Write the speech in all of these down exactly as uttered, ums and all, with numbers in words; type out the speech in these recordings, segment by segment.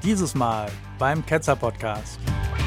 Dieses Mal beim Ketzer Podcast.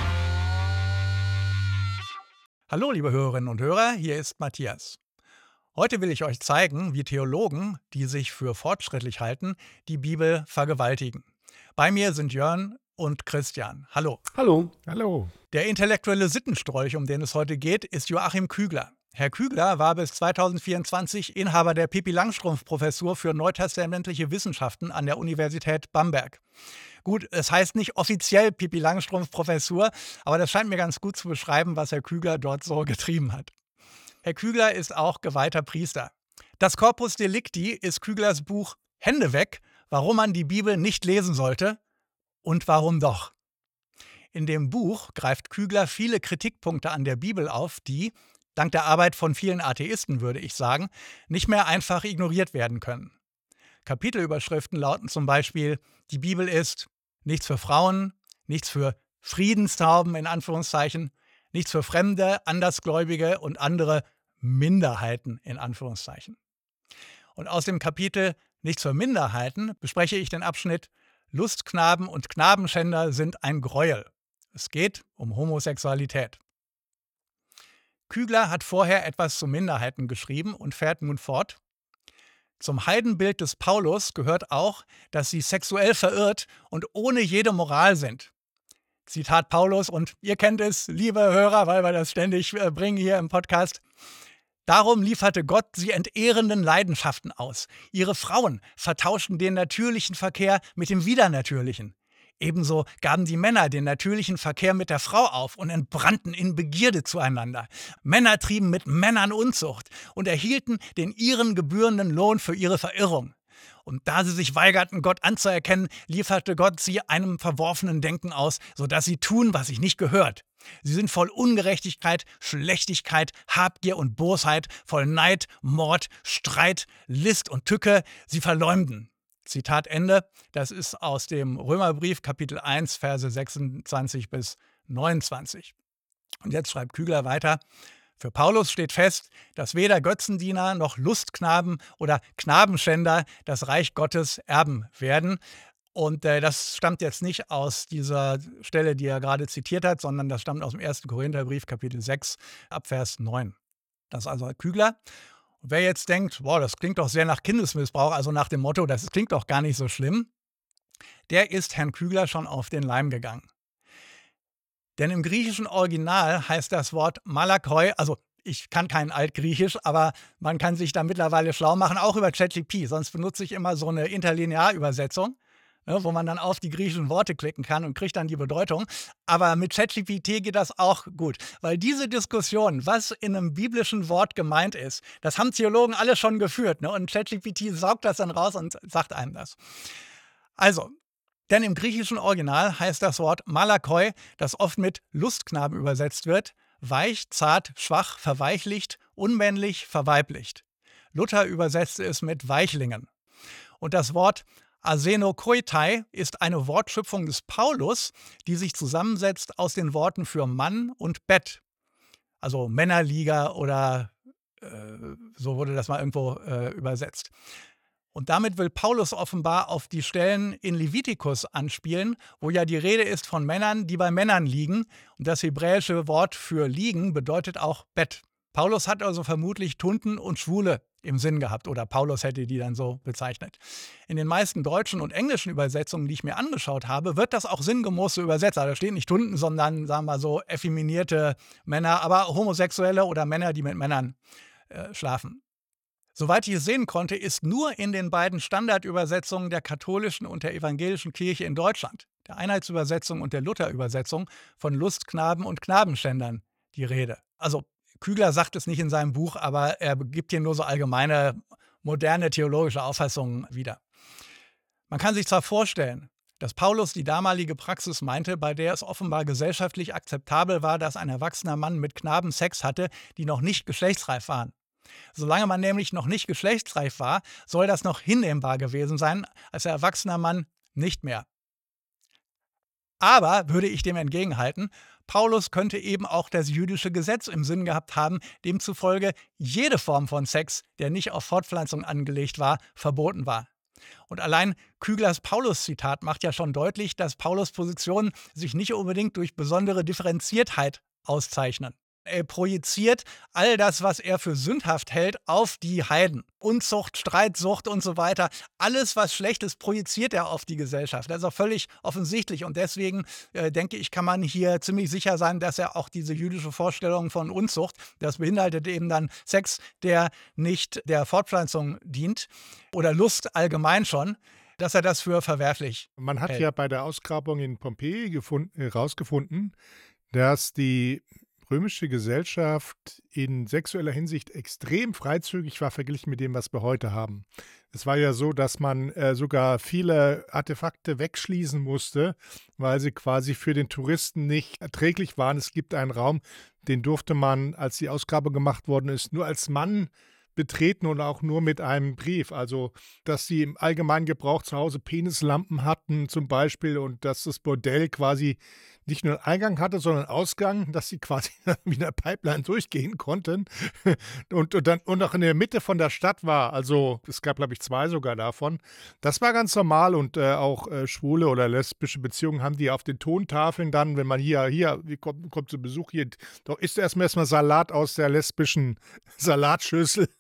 Hallo liebe Hörerinnen und Hörer, hier ist Matthias. Heute will ich euch zeigen, wie Theologen, die sich für fortschrittlich halten, die Bibel vergewaltigen. Bei mir sind Jörn und Christian. Hallo. Hallo. Hallo. Der intellektuelle Sittenstrolch, um den es heute geht, ist Joachim Kügler. Herr Kügler war bis zweitausendvierundzwanzig Inhaber der Pippi-Langstrumpf-Professur für neutestamentliche Wissenschaften an der Universität Bamberg. Gut, es heißt nicht offiziell Pippi-Langstrumpf-Professur, aber das scheint mir ganz gut zu beschreiben, was Herr Kügler dort so getrieben hat. Herr Kügler ist auch geweihter Priester. Das Corpus Delicti ist Küglers Buch Hände weg, warum man die Bibel nicht lesen sollte und warum doch. In dem Buch greift Kügler viele Kritikpunkte an der Bibel auf, die, dank der Arbeit von vielen Atheisten, würde ich sagen, nicht mehr einfach ignoriert werden können. Kapitelüberschriften lauten zum Beispiel: Die Bibel ist nichts für Frauen, nichts für Friedenstauben in Anführungszeichen, nichts für Fremde, Andersgläubige und andere Minderheiten in Anführungszeichen. Und aus dem Kapitel Nichts für Minderheiten bespreche ich den Abschnitt Lustknaben und Knabenschänder sind ein Gräuel. Es geht um Homosexualität. Kügler hat vorher etwas zu Minderheiten geschrieben und fährt nun fort: Zum Heidenbild des Paulus gehört auch, dass sie sexuell verirrt und ohne jede Moral sind. Zitat Paulus, und ihr kennt es, liebe Hörer, weil wir das ständig äh, bringen hier im Podcast. Darum lieferte Gott sie entehrenden Leidenschaften aus. Ihre Frauen vertauschten den natürlichen Verkehr mit dem Widernatürlichen. Ebenso gaben die Männer den natürlichen Verkehr mit der Frau auf und entbrannten in Begierde zueinander. Männer trieben mit Männern Unzucht und erhielten den ihren gebührenden Lohn für ihre Verirrung. Und da sie sich weigerten, Gott anzuerkennen, lieferte Gott sie einem verworfenen Denken aus, sodass sie tun, was sich nicht gehört. Sie sind voll Ungerechtigkeit, Schlechtigkeit, Habgier und Bosheit, voll Neid, Mord, Streit, List und Tücke. Sie verleumden. Zitat Ende. Das ist aus dem Römerbrief, Kapitel eins, Verse sechsundzwanzig bis neunundzwanzig. Und jetzt schreibt Kügler weiter: Für Paulus steht fest, dass weder Götzendiener noch Lustknaben oder Knabenschänder das Reich Gottes erben werden. Und äh, das stammt jetzt nicht aus dieser Stelle, die er gerade zitiert hat, sondern das stammt aus dem ersten Korintherbrief, Kapitel sechs, ab Vers neun. Das ist also Kügler. Und wer jetzt denkt, boah, das klingt doch sehr nach Kindesmissbrauch, also nach dem Motto, das klingt doch gar nicht so schlimm, der ist Herrn Kügler schon auf den Leim gegangen. Denn im griechischen Original heißt das Wort Malakoi, also ich kann kein Altgriechisch, aber man kann sich da mittlerweile schlau machen, auch über ChatGPT. Sonst benutze ich immer so eine Interlinearübersetzung, ne, wo man dann auf die griechischen Worte klicken kann und kriegt dann die Bedeutung. Aber mit ChatGPT geht das auch gut, weil diese Diskussion, was in einem biblischen Wort gemeint ist, das haben Theologen alle schon geführt, ne? Und ChatGPT saugt das dann raus und sagt einem das. Also, denn im griechischen Original heißt das Wort Malakoi, das oft mit Lustknaben übersetzt wird, weich, zart, schwach, verweichlicht, unmännlich, verweiblicht. Luther übersetzte es mit Weichlingen. Und das Wort Asenokoitai ist eine Wortschöpfung des Paulus, die sich zusammensetzt aus den Worten für Mann und Bett. Also Männerliga oder äh, so wurde das mal irgendwo äh, übersetzt. Und damit will Paulus offenbar auf die Stellen in Levitikus anspielen, wo ja die Rede ist von Männern, die bei Männern liegen. Und das hebräische Wort für liegen bedeutet auch Bett. Paulus hat also vermutlich Tunten und Schwule im Sinn gehabt, oder Paulus hätte die dann so bezeichnet. In den meisten deutschen und englischen Übersetzungen, die ich mir angeschaut habe, wird das auch sinngemäß so übersetzt. Also da stehen nicht Tunten, sondern, sagen wir so, effeminierte Männer, aber Homosexuelle oder Männer, die mit Männern äh, schlafen. Soweit ich es sehen konnte, ist nur in den beiden Standardübersetzungen der katholischen und der evangelischen Kirche in Deutschland, der Einheitsübersetzung und der Lutherübersetzung, von Lustknaben und Knabenschändern die Rede. Also Kügler sagt es nicht in seinem Buch, aber er gibt hier nur so allgemeine, moderne theologische Auffassungen wieder. Man kann sich zwar vorstellen, dass Paulus die damalige Praxis meinte, bei der es offenbar gesellschaftlich akzeptabel war, dass ein erwachsener Mann mit Knaben Sex hatte, die noch nicht geschlechtsreif waren. Solange man nämlich noch nicht geschlechtsreif war, soll das noch hinnehmbar gewesen sein, als erwachsener Mann nicht mehr. Aber, würde ich dem entgegenhalten, Paulus könnte eben auch das jüdische Gesetz im Sinn gehabt haben, demzufolge jede Form von Sex, der nicht auf Fortpflanzung angelegt war, verboten war. Und allein Küglers Paulus-Zitat macht ja schon deutlich, dass Paulus' Positionen sich nicht unbedingt durch besondere Differenziertheit auszeichnen. Er projiziert all das, was er für sündhaft hält, auf die Heiden. Unzucht, Streitsucht und so weiter. Alles, was schlecht ist, projiziert er auf die Gesellschaft. Das ist auch völlig offensichtlich. Und deswegen, äh, denke ich, kann man hier ziemlich sicher sein, dass er auch diese jüdische Vorstellung von Unzucht, das beinhaltet eben dann Sex, der nicht der Fortpflanzung dient, oder Lust allgemein schon, dass er das für verwerflich Man hat hält. ja bei der Ausgrabung in Pompeji gefunden, herausgefunden, dass die römische Gesellschaft in sexueller Hinsicht extrem freizügig war, verglichen mit dem, was wir heute haben. Es war ja so, dass man äh, sogar viele Artefakte wegschließen musste, weil sie quasi für den Touristen nicht erträglich waren. Es gibt einen Raum, den durfte man, als die Ausgrabung gemacht worden ist, nur als Mann betreten und auch nur mit einem Brief. Also, dass sie im allgemeinen Gebrauch zu Hause Penislampen hatten zum Beispiel und dass das Bordell quasi nicht nur einen Eingang hatte, sondern einen Ausgang, dass sie quasi wie eine Pipeline durchgehen konnten und, und dann und auch in der Mitte von der Stadt war. Also es gab, glaube ich, zwei sogar davon. Das war ganz normal und äh, auch äh, schwule oder lesbische Beziehungen haben die auf den Tontafeln dann, wenn man hier, hier, wie kommt, kommt zu Besuch hier, doch isst du erstmal erstmal Salat aus der lesbischen Salatschüssel.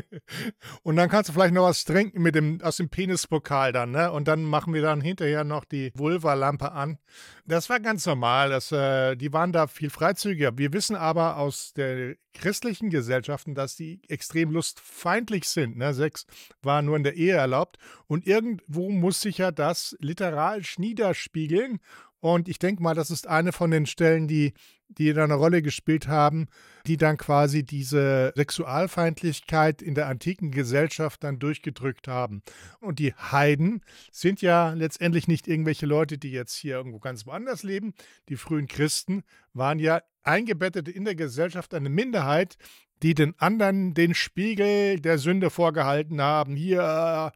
Und dann kannst du vielleicht noch was trinken mit dem, aus dem Penispokal dann, ne? Und dann machen wir dann hinterher noch die Vulva-Lampe an. Das war ganz normal. Das, äh, die waren da viel freizügiger. Wir wissen aber aus der christlichen Gesellschaften, dass die extrem lustfeindlich sind. Ne? Sex war nur in der Ehe erlaubt. Und irgendwo muss sich ja das literarisch niederspiegeln. Und ich denke mal, das ist eine von den Stellen, die, die da eine Rolle gespielt haben, die dann quasi diese Sexualfeindlichkeit in der antiken Gesellschaft dann durchgedrückt haben. Und die Heiden sind ja letztendlich nicht irgendwelche Leute, die jetzt hier irgendwo ganz woanders leben. Die frühen Christen waren ja eingebettet in der Gesellschaft, eine Minderheit, die den anderen den Spiegel der Sünde vorgehalten haben. Hier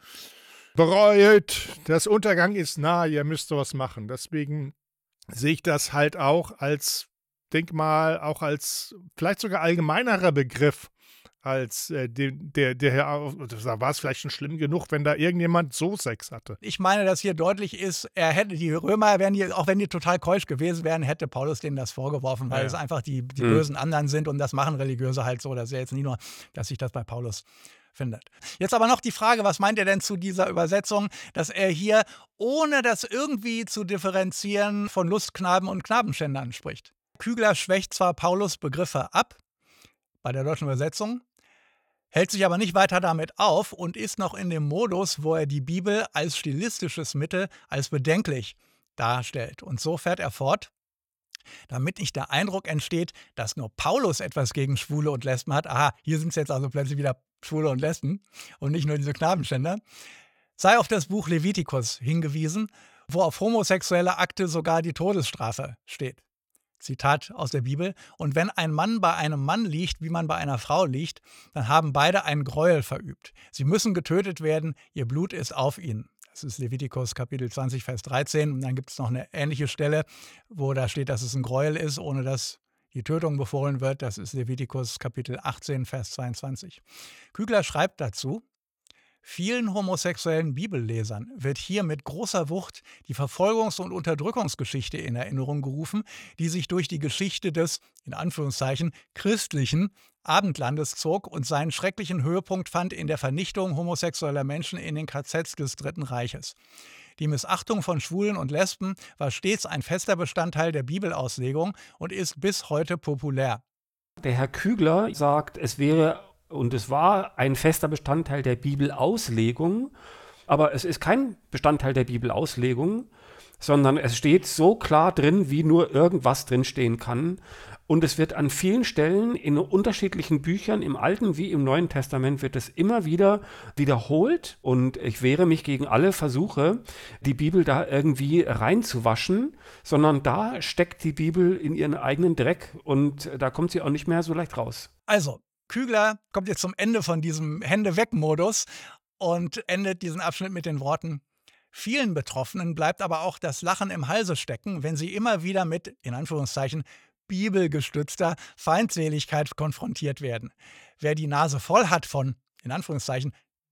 bereut, das Untergang ist nah, ihr müsst sowas machen. Deswegen sehe ich das halt auch als, denk mal, auch als vielleicht sogar allgemeinerer Begriff als äh, der, der, der, da war es vielleicht schon schlimm genug, wenn da irgendjemand so Sex hatte. Ich meine, dass hier deutlich ist, er hätte die Römer, wären die, auch wenn die total keusch gewesen wären, hätte Paulus denen das vorgeworfen, weil Ja, ja. es einfach die, die Mhm. bösen anderen sind und das machen Religiöse halt so. Das ist ja jetzt nicht nur, dass sich das bei Paulus findet. Jetzt aber noch die Frage, was meint er denn zu dieser Übersetzung, dass er hier, ohne das irgendwie zu differenzieren, von Lustknaben und Knabenschändern spricht? Kügler schwächt zwar Paulus Begriffe ab, bei der deutschen Übersetzung, hält sich aber nicht weiter damit auf und ist noch in dem Modus, wo er die Bibel als stilistisches Mittel als bedenklich darstellt. Und so fährt er fort, damit nicht der Eindruck entsteht, dass nur Paulus etwas gegen Schwule und Lesben hat. Aha, hier sind es jetzt also plötzlich wieder Schwule und Lesben und nicht nur diese Knabenschänder. Sei auf das Buch Levitikus hingewiesen, wo auf homosexuelle Akte sogar die Todesstrafe steht. Zitat aus der Bibel: Und wenn ein Mann bei einem Mann liegt, wie man bei einer Frau liegt, dann haben beide ein Gräuel verübt. Sie müssen getötet werden, ihr Blut ist auf ihnen. Das ist Levitikus Kapitel zwanzig, Vers dreizehn. Und dann gibt es noch eine ähnliche Stelle, wo da steht, dass es ein Gräuel ist, ohne dass die Tötung befohlen wird. Das ist Levitikus Kapitel achtzehn, Vers zweiundzwanzig. Kügler schreibt dazu: Vielen homosexuellen Bibellesern wird hier mit großer Wucht die Verfolgungs- und Unterdrückungsgeschichte in Erinnerung gerufen, die sich durch die Geschichte des, in Anführungszeichen, christlichen Abendlandes zog und seinen schrecklichen Höhepunkt fand in der Vernichtung homosexueller Menschen in den K Zs des Dritten Reiches. Die Missachtung von Schwulen und Lesben war stets ein fester Bestandteil der Bibelauslegung und ist bis heute populär. Der Herr Kügler sagt, es wäre und es war ein fester Bestandteil der Bibelauslegung, aber es ist kein Bestandteil der Bibelauslegung, sondern es steht so klar drin, wie nur irgendwas drinstehen kann. Und es wird an vielen Stellen in unterschiedlichen Büchern, im Alten wie im Neuen Testament, wird es immer wieder wiederholt. Und ich wehre mich gegen alle Versuche, die Bibel da irgendwie reinzuwaschen, sondern da steckt die Bibel in ihren eigenen Dreck und da kommt sie auch nicht mehr so leicht raus. Also, Kügler kommt jetzt zum Ende von diesem Hände-weg-Modus und endet diesen Abschnitt mit den Worten: Vielen Betroffenen bleibt aber auch das Lachen im Halse stecken, wenn sie immer wieder mit, in Anführungszeichen, bibelgestützter Feindseligkeit konfrontiert werden. Wer die Nase voll hat von, in Anführungszeichen,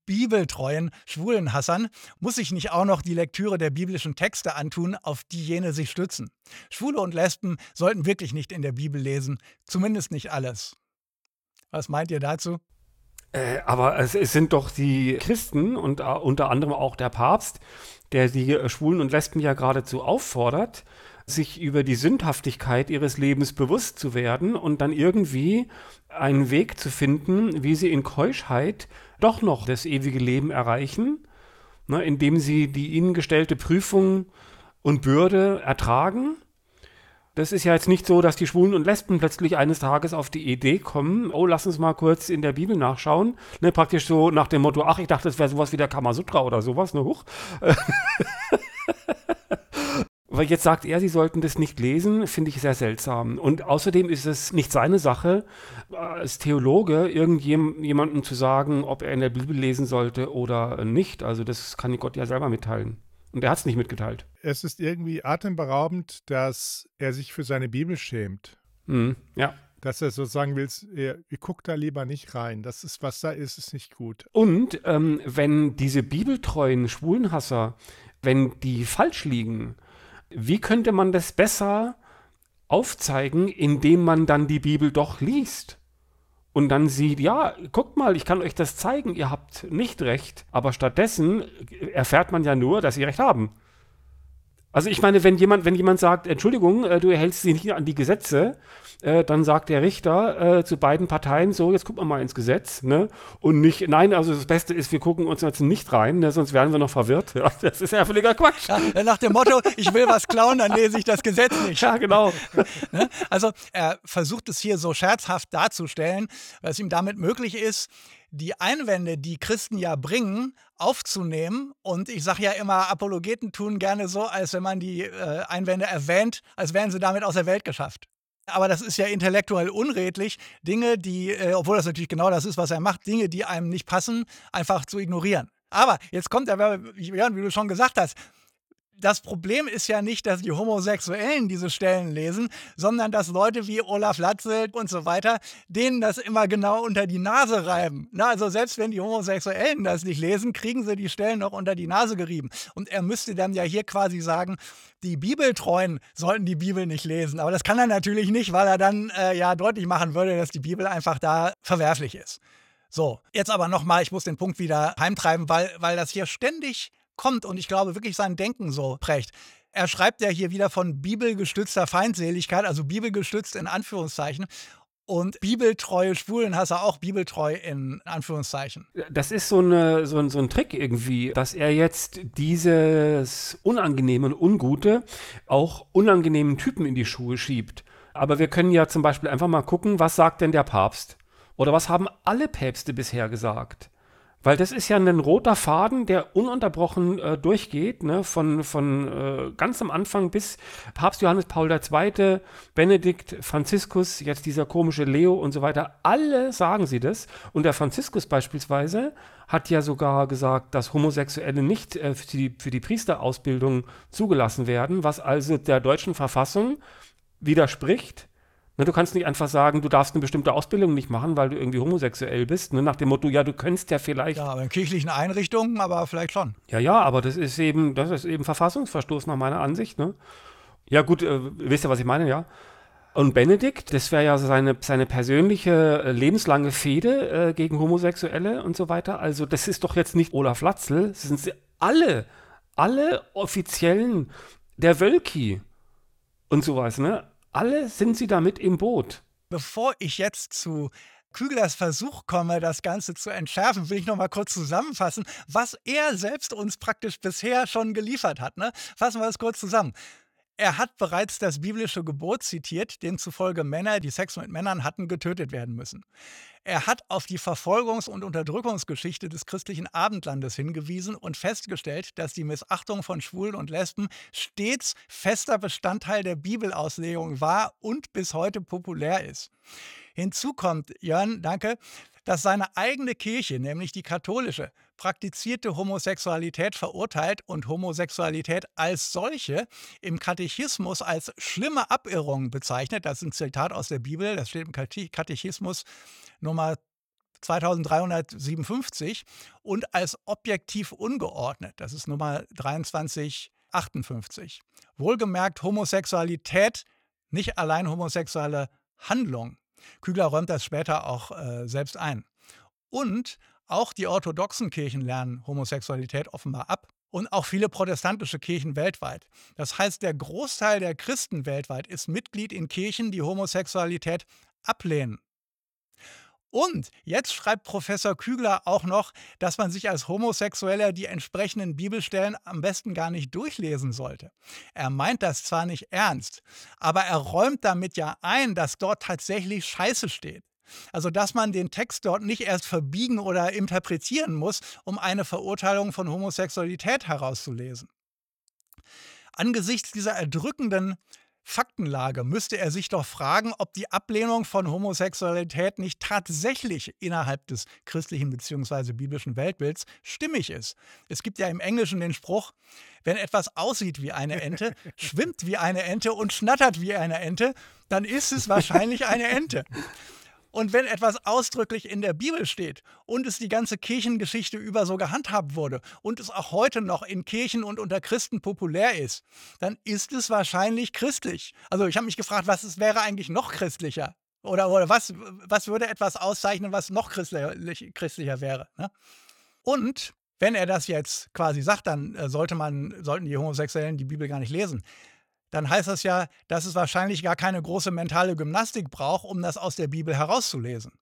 bibeltreuen Schwulenhassern muss sich nicht auch noch die Lektüre der biblischen Texte antun, auf die jene sich stützen. Schwule und Lesben sollten wirklich nicht in der Bibel lesen, zumindest nicht alles. Was meint ihr dazu? Äh, aber es, es sind doch die Christen und äh, unter anderem auch der Papst, der die äh, Schwulen und Lesben ja geradezu auffordert, sich über die Sündhaftigkeit ihres Lebens bewusst zu werden und dann irgendwie einen Weg zu finden, wie sie in Keuschheit doch noch das ewige Leben erreichen, ne, indem sie die ihnen gestellte Prüfung und Bürde ertragen. Das ist ja jetzt nicht so, dass die Schwulen und Lesben plötzlich eines Tages auf die Idee kommen, oh, lass uns mal kurz in der Bibel nachschauen. Ne, praktisch so nach dem Motto, ach, ich dachte, das wäre sowas wie der Kamasutra oder sowas, ne, huch. Weil jetzt sagt er, sie sollten das nicht lesen, finde ich sehr seltsam. Und außerdem ist es nicht seine Sache, als Theologe irgendjemandem zu sagen, ob er in der Bibel lesen sollte oder nicht. Also das kann Gott ja selber mitteilen. Und er hat es nicht mitgeteilt. Es ist irgendwie atemberaubend, dass er sich für seine Bibel schämt. Mhm, ja. Dass er so sagen will, ihr, ihr guckt da lieber nicht rein. Das ist, was da ist, ist nicht gut. Und ähm, wenn diese bibeltreuen Schwulenhasser, wenn die falsch liegen, wie könnte man das besser aufzeigen, indem man dann die Bibel doch liest? Und dann sieht, ja, guckt mal, ich kann euch das zeigen, ihr habt nicht recht. Aber stattdessen erfährt man ja nur, dass sie recht haben. Also ich meine, wenn jemand, wenn jemand sagt, Entschuldigung, äh, du hältst dich nicht an die Gesetze, äh, dann sagt der Richter äh, zu beiden Parteien so, jetzt gucken wir mal ins Gesetz, ne? Und nicht, nein, also das Beste ist, wir gucken uns jetzt nicht rein, ne? Sonst werden wir noch verwirrt. Ja, das ist ja völliger Quatsch. Ja, nach dem Motto, ich will was klauen, dann lese ich das Gesetz nicht. Ja, genau. Also er versucht es hier so scherzhaft darzustellen, was ihm damit möglich ist, die Einwände, die Christen ja bringen, aufzunehmen. Und ich sage ja immer, Apologeten tun gerne so, als wenn man die äh, Einwände erwähnt, als wären sie damit aus der Welt geschafft. Aber das ist ja intellektuell unredlich, Dinge, die, äh, obwohl das natürlich genau das ist, was er macht, Dinge, die einem nicht passen, einfach zu ignorieren. Aber jetzt kommt er, Jörn, wie du schon gesagt hast, das Problem ist ja nicht, dass die Homosexuellen diese Stellen lesen, sondern dass Leute wie Olaf Latzel und so weiter denen das immer genau unter die Nase reiben. Na, also selbst wenn die Homosexuellen das nicht lesen, kriegen sie die Stellen noch unter die Nase gerieben. Und er müsste dann ja hier quasi sagen, die Bibeltreuen sollten die Bibel nicht lesen. Aber das kann er natürlich nicht, weil er dann äh, ja deutlich machen würde, dass die Bibel einfach da verwerflich ist. So, jetzt aber nochmal, ich muss den Punkt wieder heimtreiben, weil, weil das hier ständig kommt und ich glaube wirklich sein Denken so prägt. Er schreibt ja hier wieder von bibelgestützter Feindseligkeit, also bibelgestützt in Anführungszeichen und bibeltreue Schwulenhasser auch bibeltreu in Anführungszeichen. Das ist so, eine, so, ein, so ein Trick irgendwie, dass er jetzt dieses Unangenehme und Ungute auch unangenehmen Typen in die Schuhe schiebt. Aber wir können ja zum Beispiel einfach mal gucken, was sagt denn der Papst? Oder was haben alle Päpste bisher gesagt? Weil das ist ja ein roter Faden, der ununterbrochen äh, durchgeht, ne? von, von äh, ganz am Anfang bis Papst Johannes Paul der Zweite., Benedikt, Franziskus, jetzt dieser komische Leo und so weiter. Alle sagen sie das. Und der Franziskus beispielsweise hat ja sogar gesagt, dass Homosexuelle nicht äh, für, die, für die Priesterausbildung zugelassen werden, was also der deutschen Verfassung widerspricht. Ne, du kannst nicht einfach sagen, du darfst eine bestimmte Ausbildung nicht machen, weil du irgendwie homosexuell bist. Ne, nach dem Motto, ja, du könntest ja vielleicht. Ja, aber in kirchlichen Einrichtungen, aber vielleicht schon. Ja, ja, aber das ist eben, das ist eben Verfassungsverstoß nach meiner Ansicht. Ne? Ja, gut, äh, wisst ihr, was ich meine, ja? Und Benedikt, das wäre ja seine, seine persönliche, äh, lebenslange Fehde äh, gegen Homosexuelle und so weiter. Also, das ist doch jetzt nicht Olaf Latzel, das sind sie alle, alle Offiziellen der Wölki und sowas, ne? Alle sind sie damit im Boot. Bevor ich jetzt zu Küglers Versuch komme, das Ganze zu entschärfen, will ich noch mal kurz zusammenfassen, was er selbst uns praktisch bisher schon geliefert hat. Ne? Fassen wir das kurz zusammen. Er hat bereits das biblische Gebot zitiert, demzufolge Männer, die Sex mit Männern hatten, getötet werden müssen. Er hat auf die Verfolgungs- und Unterdrückungsgeschichte des christlichen Abendlandes hingewiesen und festgestellt, dass die Missachtung von Schwulen und Lesben stets fester Bestandteil der Bibelauslegung war und bis heute populär ist. Hinzu kommt, Jörn, danke, dass seine eigene Kirche, nämlich die katholische, praktizierte Homosexualität verurteilt und Homosexualität als solche im Katechismus als schlimme Abirrung bezeichnet. Das ist ein Zitat aus der Bibel, das steht im Katechismus Nummer zweitausenddreihundertsiebenundfünfzig und als objektiv ungeordnet. Das ist Nummer dreiundzwanzig achtundfünfzig. Wohlgemerkt Homosexualität, nicht allein homosexuelle Handlung. Kügler räumt das später auch äh, selbst ein. Und auch die orthodoxen Kirchen lernen Homosexualität offenbar ab. Und auch viele protestantische Kirchen weltweit. Das heißt, der Großteil der Christen weltweit ist Mitglied in Kirchen, die Homosexualität ablehnen. Und jetzt schreibt Professor Kügler auch noch, dass man sich als Homosexueller die entsprechenden Bibelstellen am besten gar nicht durchlesen sollte. Er meint das zwar nicht ernst, aber er räumt damit ja ein, dass dort tatsächlich Scheiße steht. Also, dass man den Text dort nicht erst verbiegen oder interpretieren muss, um eine Verurteilung von Homosexualität herauszulesen. Angesichts dieser erdrückenden Faktenlage müsste er sich doch fragen, ob die Ablehnung von Homosexualität nicht tatsächlich innerhalb des christlichen bzw. biblischen Weltbilds stimmig ist. Es gibt ja im Englischen den Spruch, wenn etwas aussieht wie eine Ente, schwimmt wie eine Ente und schnattert wie eine Ente, dann ist es wahrscheinlich eine Ente. Und wenn etwas ausdrücklich in der Bibel steht und es die ganze Kirchengeschichte über so gehandhabt wurde und es auch heute noch in Kirchen und unter Christen populär ist, dann ist es wahrscheinlich christlich. Also ich habe mich gefragt, was es wäre eigentlich noch christlicher? Oder, oder was, was würde etwas auszeichnen, was noch christlich, christlicher wäre? Ne? Und wenn er das jetzt quasi sagt, dann sollte man, sollten die Homosexuellen die Bibel gar nicht lesen. Dann heißt das ja, dass es wahrscheinlich gar keine große mentale Gymnastik braucht, um das aus der Bibel herauszulesen.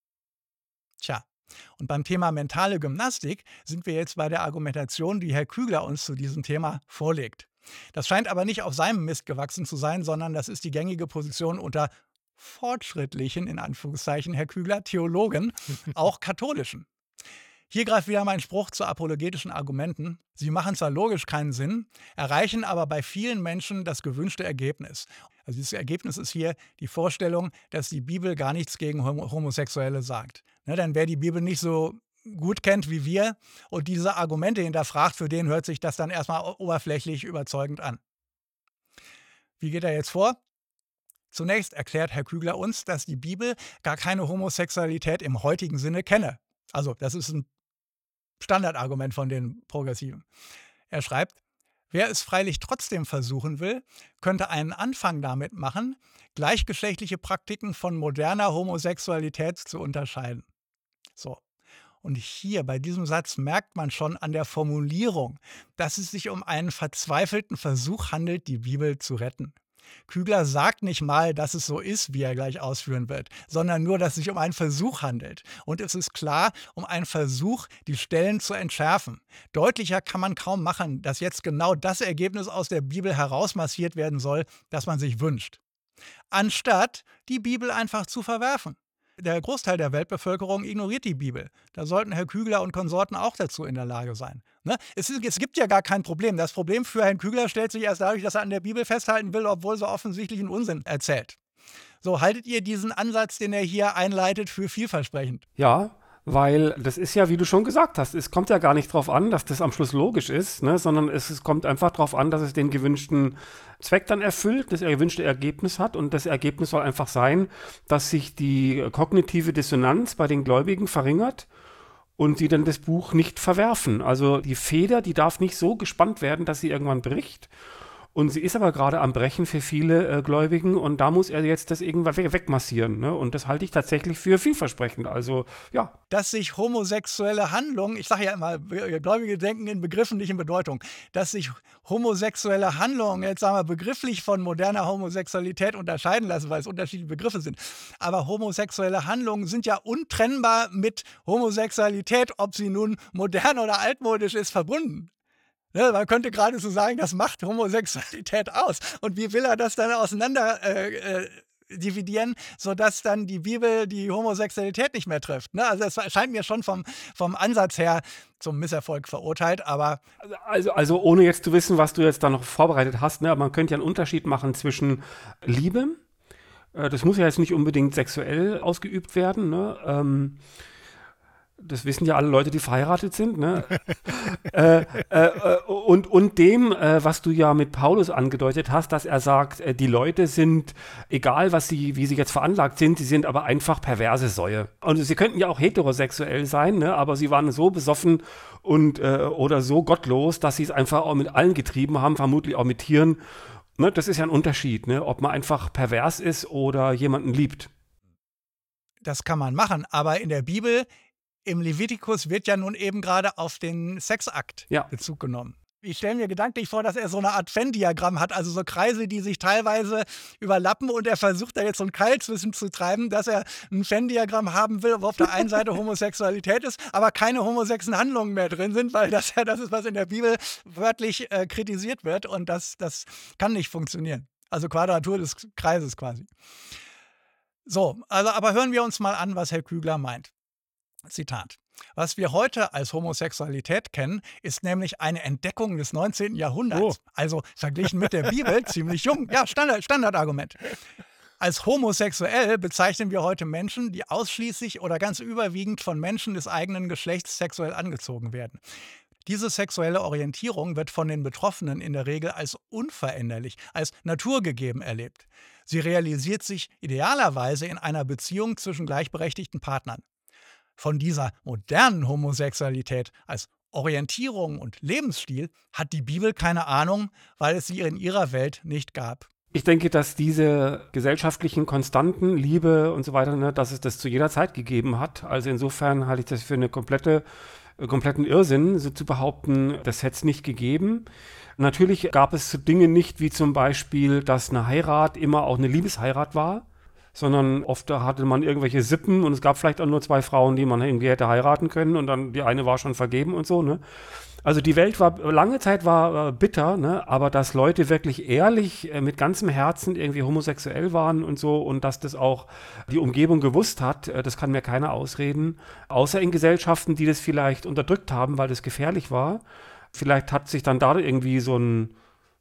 Tja, und beim Thema mentale Gymnastik sind wir jetzt bei der Argumentation, die Herr Kügler uns zu diesem Thema vorlegt. Das scheint aber nicht auf seinem Mist gewachsen zu sein, sondern das ist die gängige Position unter fortschrittlichen, in Anführungszeichen, Herr Kügler, Theologen, auch katholischen. Hier greift wieder mein Spruch zu apologetischen Argumenten. Sie machen zwar logisch keinen Sinn, erreichen aber bei vielen Menschen das gewünschte Ergebnis. Also dieses Ergebnis ist hier die Vorstellung, dass die Bibel gar nichts gegen Homosexuelle sagt. Ne, denn wer die Bibel nicht so gut kennt wie wir und diese Argumente hinterfragt, für den hört sich das dann erstmal oberflächlich überzeugend an. Wie geht er jetzt vor? Zunächst erklärt Herr Kügler uns, dass die Bibel gar keine Homosexualität im heutigen Sinne kenne. Also das ist ein Standardargument von den Progressiven. Er schreibt, wer es freilich trotzdem versuchen will, könnte einen Anfang damit machen, gleichgeschlechtliche Praktiken von moderner Homosexualität zu unterscheiden. So. Und hier bei diesem Satz merkt man schon an der Formulierung, dass es sich um einen verzweifelten Versuch handelt, die Bibel zu retten. Kügler sagt nicht mal, dass es so ist, wie er gleich ausführen wird, sondern nur, dass es sich um einen Versuch handelt. Und es ist klar, um einen Versuch, die Stellen zu entschärfen. Deutlicher kann man kaum machen, dass jetzt genau das Ergebnis aus der Bibel herausmassiert werden soll, das man sich wünscht. Anstatt die Bibel einfach zu verwerfen. Der Großteil der Weltbevölkerung ignoriert die Bibel. Da sollten Herr Kügler und Konsorten auch dazu in der Lage sein. Ne? Es, ist, es gibt ja gar kein Problem. Das Problem für Herrn Kügler stellt sich erst dadurch, dass er an der Bibel festhalten will, obwohl so offensichtlichen Unsinn erzählt. So, haltet ihr diesen Ansatz, den er hier einleitet, für vielversprechend? Ja, weil das ist ja, wie du schon gesagt hast, es kommt ja gar nicht darauf an, dass das am Schluss logisch ist, ne, sondern es, es kommt einfach darauf an, dass es den gewünschten Zweck dann erfüllt, das gewünschte Ergebnis hat, und das Ergebnis soll einfach sein, dass sich die kognitive Dissonanz bei den Gläubigen verringert und sie dann das Buch nicht verwerfen. Also die Feder, die darf nicht so gespannt werden, dass sie irgendwann bricht. Und sie ist aber gerade am Brechen für viele äh, Gläubigen, und da muss er jetzt das irgendwann we- wegmassieren. Ne? Und das halte ich tatsächlich für vielversprechend. Also, ja. Dass sich homosexuelle Handlungen, ich sage ja immer, Gläubige denken in Begriffen, nicht in Bedeutung, dass sich homosexuelle Handlungen, jetzt sagen wir, begrifflich von moderner Homosexualität unterscheiden lassen, weil es unterschiedliche Begriffe sind. Aber homosexuelle Handlungen sind ja untrennbar mit Homosexualität, ob sie nun modern oder altmodisch ist, verbunden. Ne, man könnte gerade so sagen, das macht Homosexualität aus. Und wie will er das dann auseinander äh, äh, dividieren, sodass dann die Bibel die Homosexualität nicht mehr trifft? Ne? Also es scheint mir schon vom, vom Ansatz her zum Misserfolg verurteilt, aber... Also, also ohne jetzt zu wissen, was du jetzt da noch vorbereitet hast, ne, man könnte ja einen Unterschied machen zwischen Liebe, äh, das muss ja jetzt nicht unbedingt sexuell ausgeübt werden, ne, ähm, Das wissen ja alle Leute, die verheiratet sind. Ne? äh, äh, und, und dem, äh, was du ja mit Paulus angedeutet hast, dass er sagt, äh, die Leute sind, egal was sie, wie sie jetzt veranlagt sind, sie sind aber einfach perverse Säue. Und sie könnten ja auch heterosexuell sein, ne? Aber sie waren so besoffen und äh, oder so gottlos, dass sie es einfach auch mit allen getrieben haben, vermutlich auch mit Tieren. Ne? Das ist ja ein Unterschied, ne? Ob man einfach pervers ist oder jemanden liebt. Das kann man machen, aber in der Bibel, im Levitikus, wird ja nun eben gerade auf den Sexakt Ja. Bezug genommen. Ich stelle mir gedanklich vor, dass er so eine Art Venn-Diagramm hat, also so Kreise, die sich teilweise überlappen und er versucht da jetzt so einen Keil zwischen zu treiben, dass er ein Venn-Diagramm haben will, wo auf der einen Seite Homosexualität ist, aber keine homosexuellen Handlungen mehr drin sind, weil das ja das ist, was in der Bibel wörtlich äh, kritisiert wird und das, das kann nicht funktionieren. Also Quadratur des Kreises quasi. So, also aber hören wir uns mal an, was Herr Kügler meint. Zitat. Was wir heute als Homosexualität kennen, ist nämlich eine Entdeckung des neunzehnten Jahrhunderts. Oh. Also verglichen mit der Bibel ziemlich jung. Ja, Standard, Standardargument. Als homosexuell bezeichnen wir heute Menschen, die ausschließlich oder ganz überwiegend von Menschen des eigenen Geschlechts sexuell angezogen werden. Diese sexuelle Orientierung wird von den Betroffenen in der Regel als unveränderlich, als naturgegeben erlebt. Sie realisiert sich idealerweise in einer Beziehung zwischen gleichberechtigten Partnern. Von dieser modernen Homosexualität als Orientierung und Lebensstil hat die Bibel keine Ahnung, weil es sie in ihrer Welt nicht gab. Ich denke, dass diese gesellschaftlichen Konstanten, Liebe und so weiter, ne, dass es das zu jeder Zeit gegeben hat. Also insofern halte ich das für eine komplette, äh, kompletten Irrsinn, so zu behaupten, das hätte es nicht gegeben. Natürlich gab es Dinge nicht, wie zum Beispiel, dass eine Heirat immer auch eine Liebesheirat war, sondern oft hatte man irgendwelche Sippen und es gab vielleicht auch nur zwei Frauen, die man irgendwie hätte heiraten können und dann die eine war schon vergeben und so, ne? Also die Welt war, lange Zeit war äh, bitter, ne? Aber dass Leute wirklich ehrlich äh, mit ganzem Herzen irgendwie homosexuell waren und so und dass das auch die Umgebung gewusst hat, äh, das kann mir keiner ausreden. Außer in Gesellschaften, die das vielleicht unterdrückt haben, weil das gefährlich war. Vielleicht hat sich dann da irgendwie so ein,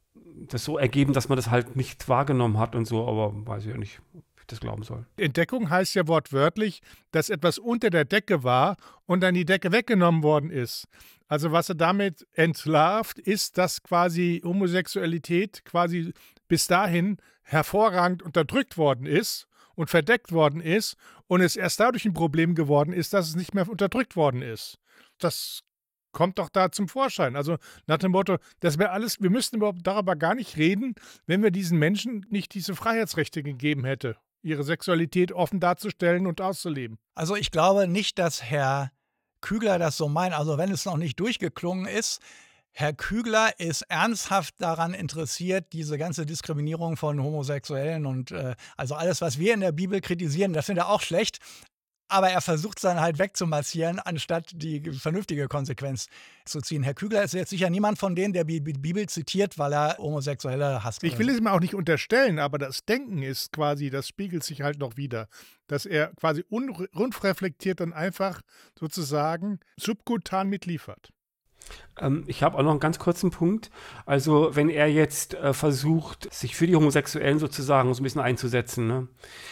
das so ergeben, dass man das halt nicht wahrgenommen hat und so, aber weiß ich ja nicht, ob ich das glauben soll. Entdeckung heißt ja wortwörtlich, dass etwas unter der Decke war und dann die Decke weggenommen worden ist. Also was er damit entlarvt, ist, dass quasi Homosexualität quasi bis dahin hervorragend unterdrückt worden ist und verdeckt worden ist und es erst dadurch ein Problem geworden ist, dass es nicht mehr unterdrückt worden ist. Das kommt doch da zum Vorschein. Also nach dem Motto, das wäre alles, wir müssten überhaupt darüber gar nicht reden, wenn wir diesen Menschen nicht diese Freiheitsrechte gegeben hätte, ihre Sexualität offen darzustellen und auszuleben. Also ich glaube nicht, dass Herr Kügler das so meint. Also wenn es noch nicht durchgeklungen ist, Herr Kügler ist ernsthaft daran interessiert, diese ganze Diskriminierung von Homosexuellen und äh, also alles, was wir in der Bibel kritisieren, das findet er auch schlecht. Aber er versucht es dann halt wegzumassieren, anstatt die vernünftige Konsequenz zu ziehen. Herr Kügler ist jetzt sicher niemand von denen, der die Bibel zitiert, weil er Homosexuelle hasst. Ich will es ihm auch nicht unterstellen, aber das Denken ist quasi, das spiegelt sich halt noch wieder, dass er quasi un- unreflektiert dann einfach sozusagen subkutan mitliefert. Ähm, ich habe auch noch einen ganz kurzen Punkt. Also wenn er jetzt äh, versucht, sich für die Homosexuellen sozusagen so ein bisschen einzusetzen, ne?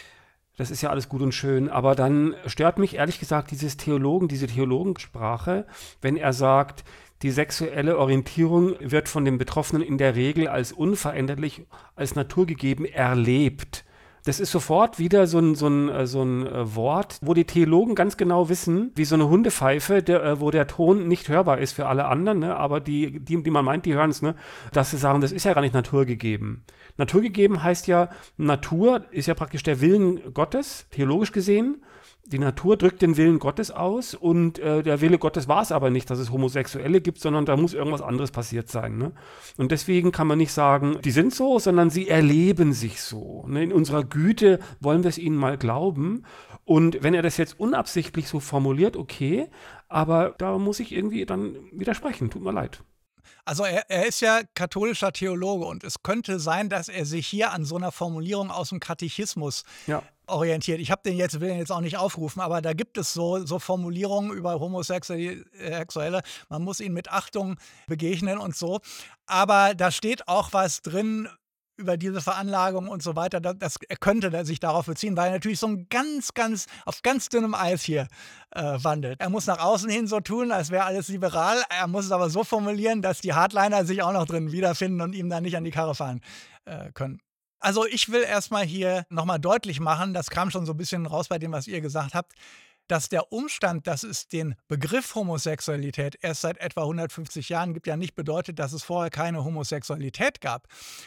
Das ist ja alles gut und schön, aber dann stört mich ehrlich gesagt dieses Theologen, diese Theologensprache, wenn er sagt, die sexuelle Orientierung wird von den Betroffenen in der Regel als unveränderlich, als naturgegeben erlebt. Das ist sofort wieder so ein, so ein, so ein Wort, wo die Theologen ganz genau wissen, wie so eine Hundepfeife, der, wo der Ton nicht hörbar ist für alle anderen, ne, aber die, die, die man meint, die hören es, ne, dass sie sagen, das ist ja gar nicht naturgegeben. Naturgegeben heißt ja, Natur ist ja praktisch der Willen Gottes, theologisch gesehen. Die Natur drückt den Willen Gottes aus und äh, der Wille Gottes war es aber nicht, dass es Homosexuelle gibt, sondern da muss irgendwas anderes passiert sein. Ne? Und deswegen kann man nicht sagen, die sind so, sondern sie erleben sich so. Ne? In unserer Güte wollen wir es ihnen mal glauben. Und wenn er das jetzt unabsichtlich so formuliert, okay, aber da muss ich irgendwie dann widersprechen, tut mir leid. Also er, er ist ja katholischer Theologe und es könnte sein, dass er sich hier an so einer Formulierung aus dem Katechismus ja. orientiert. Ich habe den jetzt, will den jetzt auch nicht aufrufen, aber da gibt es so, so Formulierungen über Homosexuelle. Man muss ihnen mit Achtung begegnen und so. Aber da steht auch was drin über diese Veranlagung und so weiter, das, das er könnte sich darauf beziehen, weil er natürlich so ein ganz, ganz, auf ganz dünnem Eis hier äh, wandelt. Er muss nach außen hin so tun, als wäre alles liberal. Er muss es aber so formulieren, dass die Hardliner sich auch noch drin wiederfinden und ihm dann nicht an die Karre fahren äh, können. Also ich will erstmal hier nochmal deutlich machen, das kam schon so ein bisschen raus bei dem, was ihr gesagt habt, dass der Umstand, dass es den Begriff Homosexualität erst seit etwa hundertfünfzig Jahren gibt, ja nicht bedeutet, dass es vorher keine Homosexualität gab.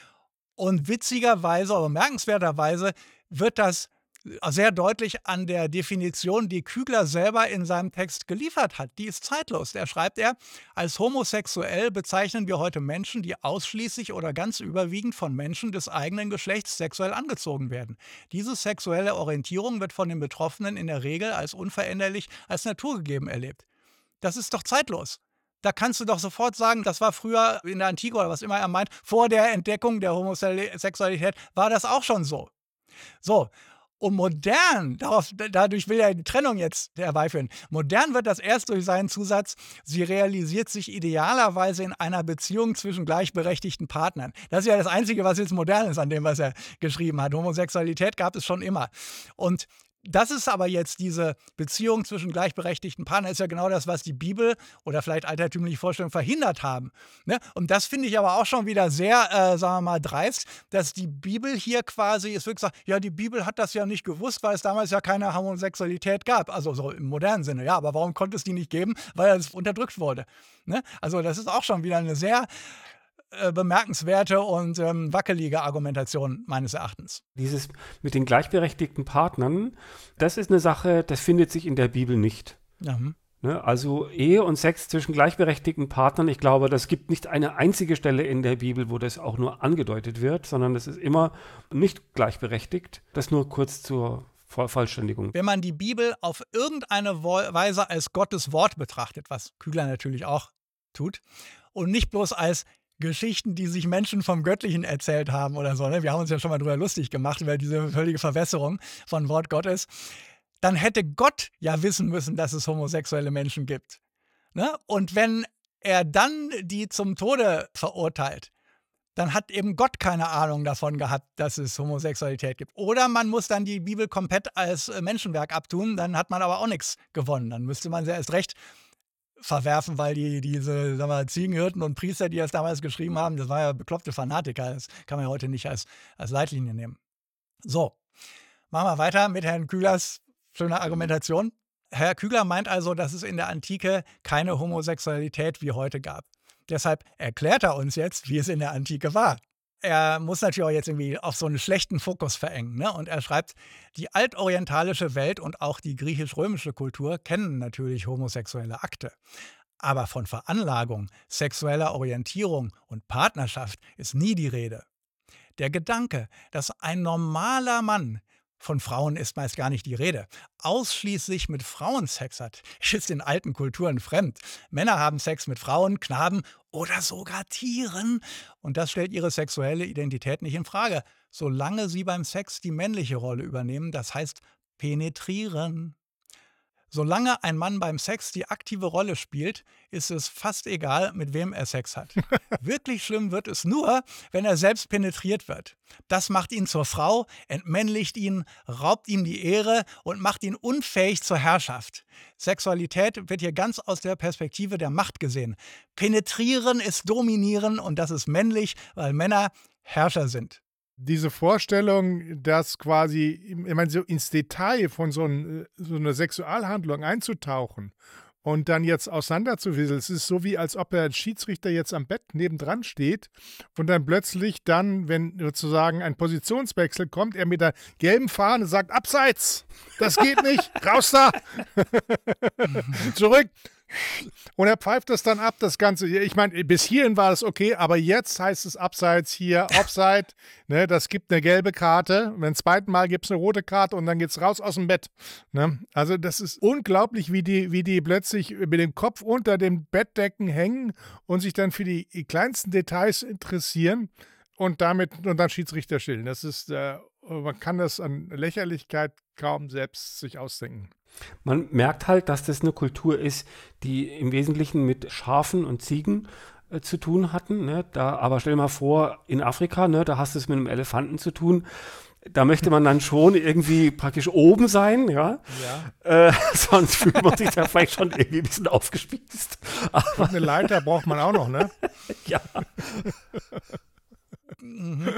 Und witzigerweise oder bemerkenswerterweise wird das sehr deutlich an der Definition, die Kügler selber in seinem Text geliefert hat. Die ist zeitlos. Da schreibt er, als homosexuell bezeichnen wir heute Menschen, die ausschließlich oder ganz überwiegend von Menschen des eigenen Geschlechts sexuell angezogen werden. Diese sexuelle Orientierung wird von den Betroffenen in der Regel als unveränderlich, als naturgegeben erlebt. Das ist doch zeitlos. Da kannst du doch sofort sagen, das war früher in der Antike oder was immer er meint, vor der Entdeckung der Homosexualität war das auch schon so. So. Und modern, darauf, dadurch will er die Trennung jetzt herbeiführen, modern wird das erst durch seinen Zusatz, sie realisiert sich idealerweise in einer Beziehung zwischen gleichberechtigten Partnern. Das ist ja das Einzige, was jetzt modern ist an dem, was er geschrieben hat. Homosexualität gab es schon immer. Und das ist aber jetzt diese Beziehung zwischen gleichberechtigten Partnern, ist ja genau das, was die Bibel oder vielleicht altertümliche Vorstellungen verhindert haben. Ne? Und das finde ich aber auch schon wieder sehr, äh, sagen wir mal, dreist, dass die Bibel hier quasi, es wird gesagt, ja, die Bibel hat das ja nicht gewusst, weil es damals ja keine Homosexualität gab. Also so im modernen Sinne, ja, aber warum konnte es die nicht geben? Weil es unterdrückt wurde. Ne? Also das ist auch schon wieder eine sehr bemerkenswerte und ähm, wackelige Argumentation meines Erachtens. Dieses mit den gleichberechtigten Partnern, das ist eine Sache, das findet sich in der Bibel nicht. Ja. Ne? Also Ehe und Sex zwischen gleichberechtigten Partnern, ich glaube, das gibt nicht eine einzige Stelle in der Bibel, wo das auch nur angedeutet wird, sondern das ist immer nicht gleichberechtigt. Das nur kurz zur Vollständigung. Wenn man die Bibel auf irgendeine Weise als Gottes Wort betrachtet, was Kügler natürlich auch tut, und nicht bloß als Geschichten, die sich Menschen vom Göttlichen erzählt haben oder so, ne? Wir haben uns ja schon mal drüber lustig gemacht, über diese völlige Verwässerung von Wort Gottes, dann hätte Gott ja wissen müssen, dass es homosexuelle Menschen gibt. Ne? Und wenn er dann die zum Tode verurteilt, dann hat eben Gott keine Ahnung davon gehabt, dass es Homosexualität gibt. Oder man muss dann die Bibel komplett als Menschenwerk abtun, dann hat man aber auch nichts gewonnen. Dann müsste man sie erst recht verwerfen, weil die diese sagen wir, Ziegenhirten und Priester, die das damals geschrieben haben, das waren ja bekloppte Fanatiker. Das kann man ja heute nicht als, als Leitlinie nehmen. So, machen wir weiter mit Herrn Küglers schöner Argumentation. Herr Kügler meint also, dass es in der Antike keine Homosexualität wie heute gab. Deshalb erklärt er uns jetzt, wie es in der Antike war. Er muss natürlich auch jetzt irgendwie auf so einen schlechten Fokus verengen. Ne? Und er schreibt, die altorientalische Welt und auch die griechisch-römische Kultur kennen natürlich homosexuelle Akte. Aber von Veranlagung, sexueller Orientierung und Partnerschaft ist nie die Rede. Der Gedanke, dass ein normaler Mann, von Frauen ist meist gar nicht die Rede, ausschließlich mit Frauen Sex hat, ist in alten Kulturen fremd. Männer haben Sex mit Frauen, Knaben oder sogar Tieren. Und das stellt ihre sexuelle Identität nicht in Frage, solange sie beim Sex die männliche Rolle übernehmen, das heißt penetrieren. Solange ein Mann beim Sex die aktive Rolle spielt, ist es fast egal, mit wem er Sex hat. Wirklich schlimm wird es nur, wenn er selbst penetriert wird. Das macht ihn zur Frau, entmännlicht ihn, raubt ihm die Ehre und macht ihn unfähig zur Herrschaft. Sexualität wird hier ganz aus der Perspektive der Macht gesehen. Penetrieren ist dominieren und das ist männlich, weil Männer Herrscher sind. Diese Vorstellung, dass quasi, ich meine, so ins Detail von so, ein, so einer Sexualhandlung einzutauchen und dann jetzt auseinanderzuwieseln, es ist so wie, als ob der Schiedsrichter jetzt am Bett nebendran steht und dann plötzlich dann, wenn sozusagen ein Positionswechsel kommt, er mit der gelben Fahne sagt, abseits, das geht nicht, raus da, zurück. Und er pfeift das dann ab, das Ganze. Ich meine, bis hierhin war es okay, aber jetzt heißt es abseits hier, Offside. Ne, das gibt eine gelbe Karte. Und beim zweiten Mal gibt es eine rote Karte und dann geht es raus aus dem Bett. Ne? Also das ist unglaublich, wie die, wie die plötzlich mit dem Kopf unter den Bettdecken hängen und sich dann für die kleinsten Details interessieren und damit und dann Schiedsrichter stillen. Das ist, äh, man kann das an Lächerlichkeit kaum selbst sich ausdenken. Man merkt halt, dass das eine Kultur ist, die im Wesentlichen mit Schafen und Ziegen äh, zu tun hatten. Ne? Da, aber stell dir mal vor, in Afrika, ne, da hast du es mit einem Elefanten zu tun. Da möchte man dann schon irgendwie praktisch oben sein, ja. Ja. Äh, sonst fühlt man sich da vielleicht schon irgendwie ein bisschen aufgespießt. Aber, Und eine Leiter braucht man auch noch, ne? ja. Mhm.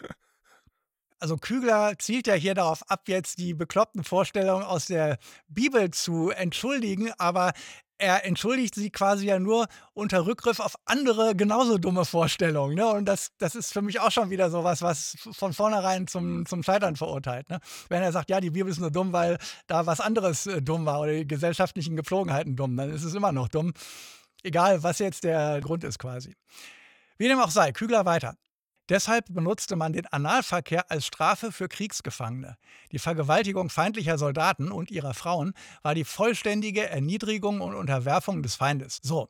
Also Kügler zielt ja hier darauf ab, jetzt die bekloppten Vorstellungen aus der Bibel zu entschuldigen, aber er entschuldigt sie quasi ja nur unter Rückgriff auf andere genauso dumme Vorstellungen. Ne? Und das, das ist für mich auch schon wieder sowas, was von vornherein zum, zum Scheitern verurteilt. Ne? Wenn er sagt, ja, die Bibel ist nur dumm, weil da was anderes äh, dumm war oder die gesellschaftlichen Gepflogenheiten dumm, dann ist es immer noch dumm. Egal, was jetzt der Grund ist quasi. Wie dem auch sei, Kügler weiter. Deshalb benutzte man den Analverkehr als Strafe für Kriegsgefangene. Die Vergewaltigung feindlicher Soldaten und ihrer Frauen war die vollständige Erniedrigung und Unterwerfung des Feindes. So,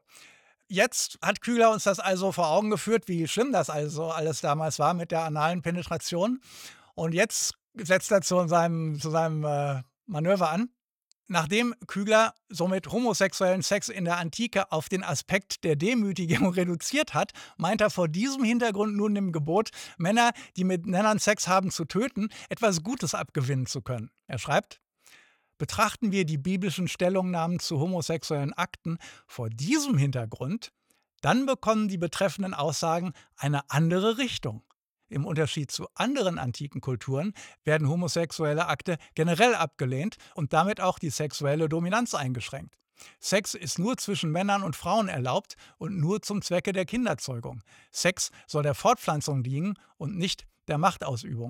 jetzt hat Kügler uns das also vor Augen geführt, wie schlimm das also alles damals war mit der analen Penetration. Und jetzt setzt er zu seinem, zu seinem äh, Manöver an. Nachdem Kügler somit homosexuellen Sex in der Antike auf den Aspekt der Demütigung reduziert hat, meint er vor diesem Hintergrund nun dem Gebot, Männer, die mit Männern Sex haben, zu töten, etwas Gutes abgewinnen zu können. Er schreibt, betrachten wir die biblischen Stellungnahmen zu homosexuellen Akten vor diesem Hintergrund, dann bekommen die betreffenden Aussagen eine andere Richtung. Im Unterschied zu anderen antiken Kulturen werden homosexuelle Akte generell abgelehnt und damit auch die sexuelle Dominanz eingeschränkt. Sex ist nur zwischen Männern und Frauen erlaubt und nur zum Zwecke der Kinderzeugung. Sex soll der Fortpflanzung dienen und nicht der Machtausübung.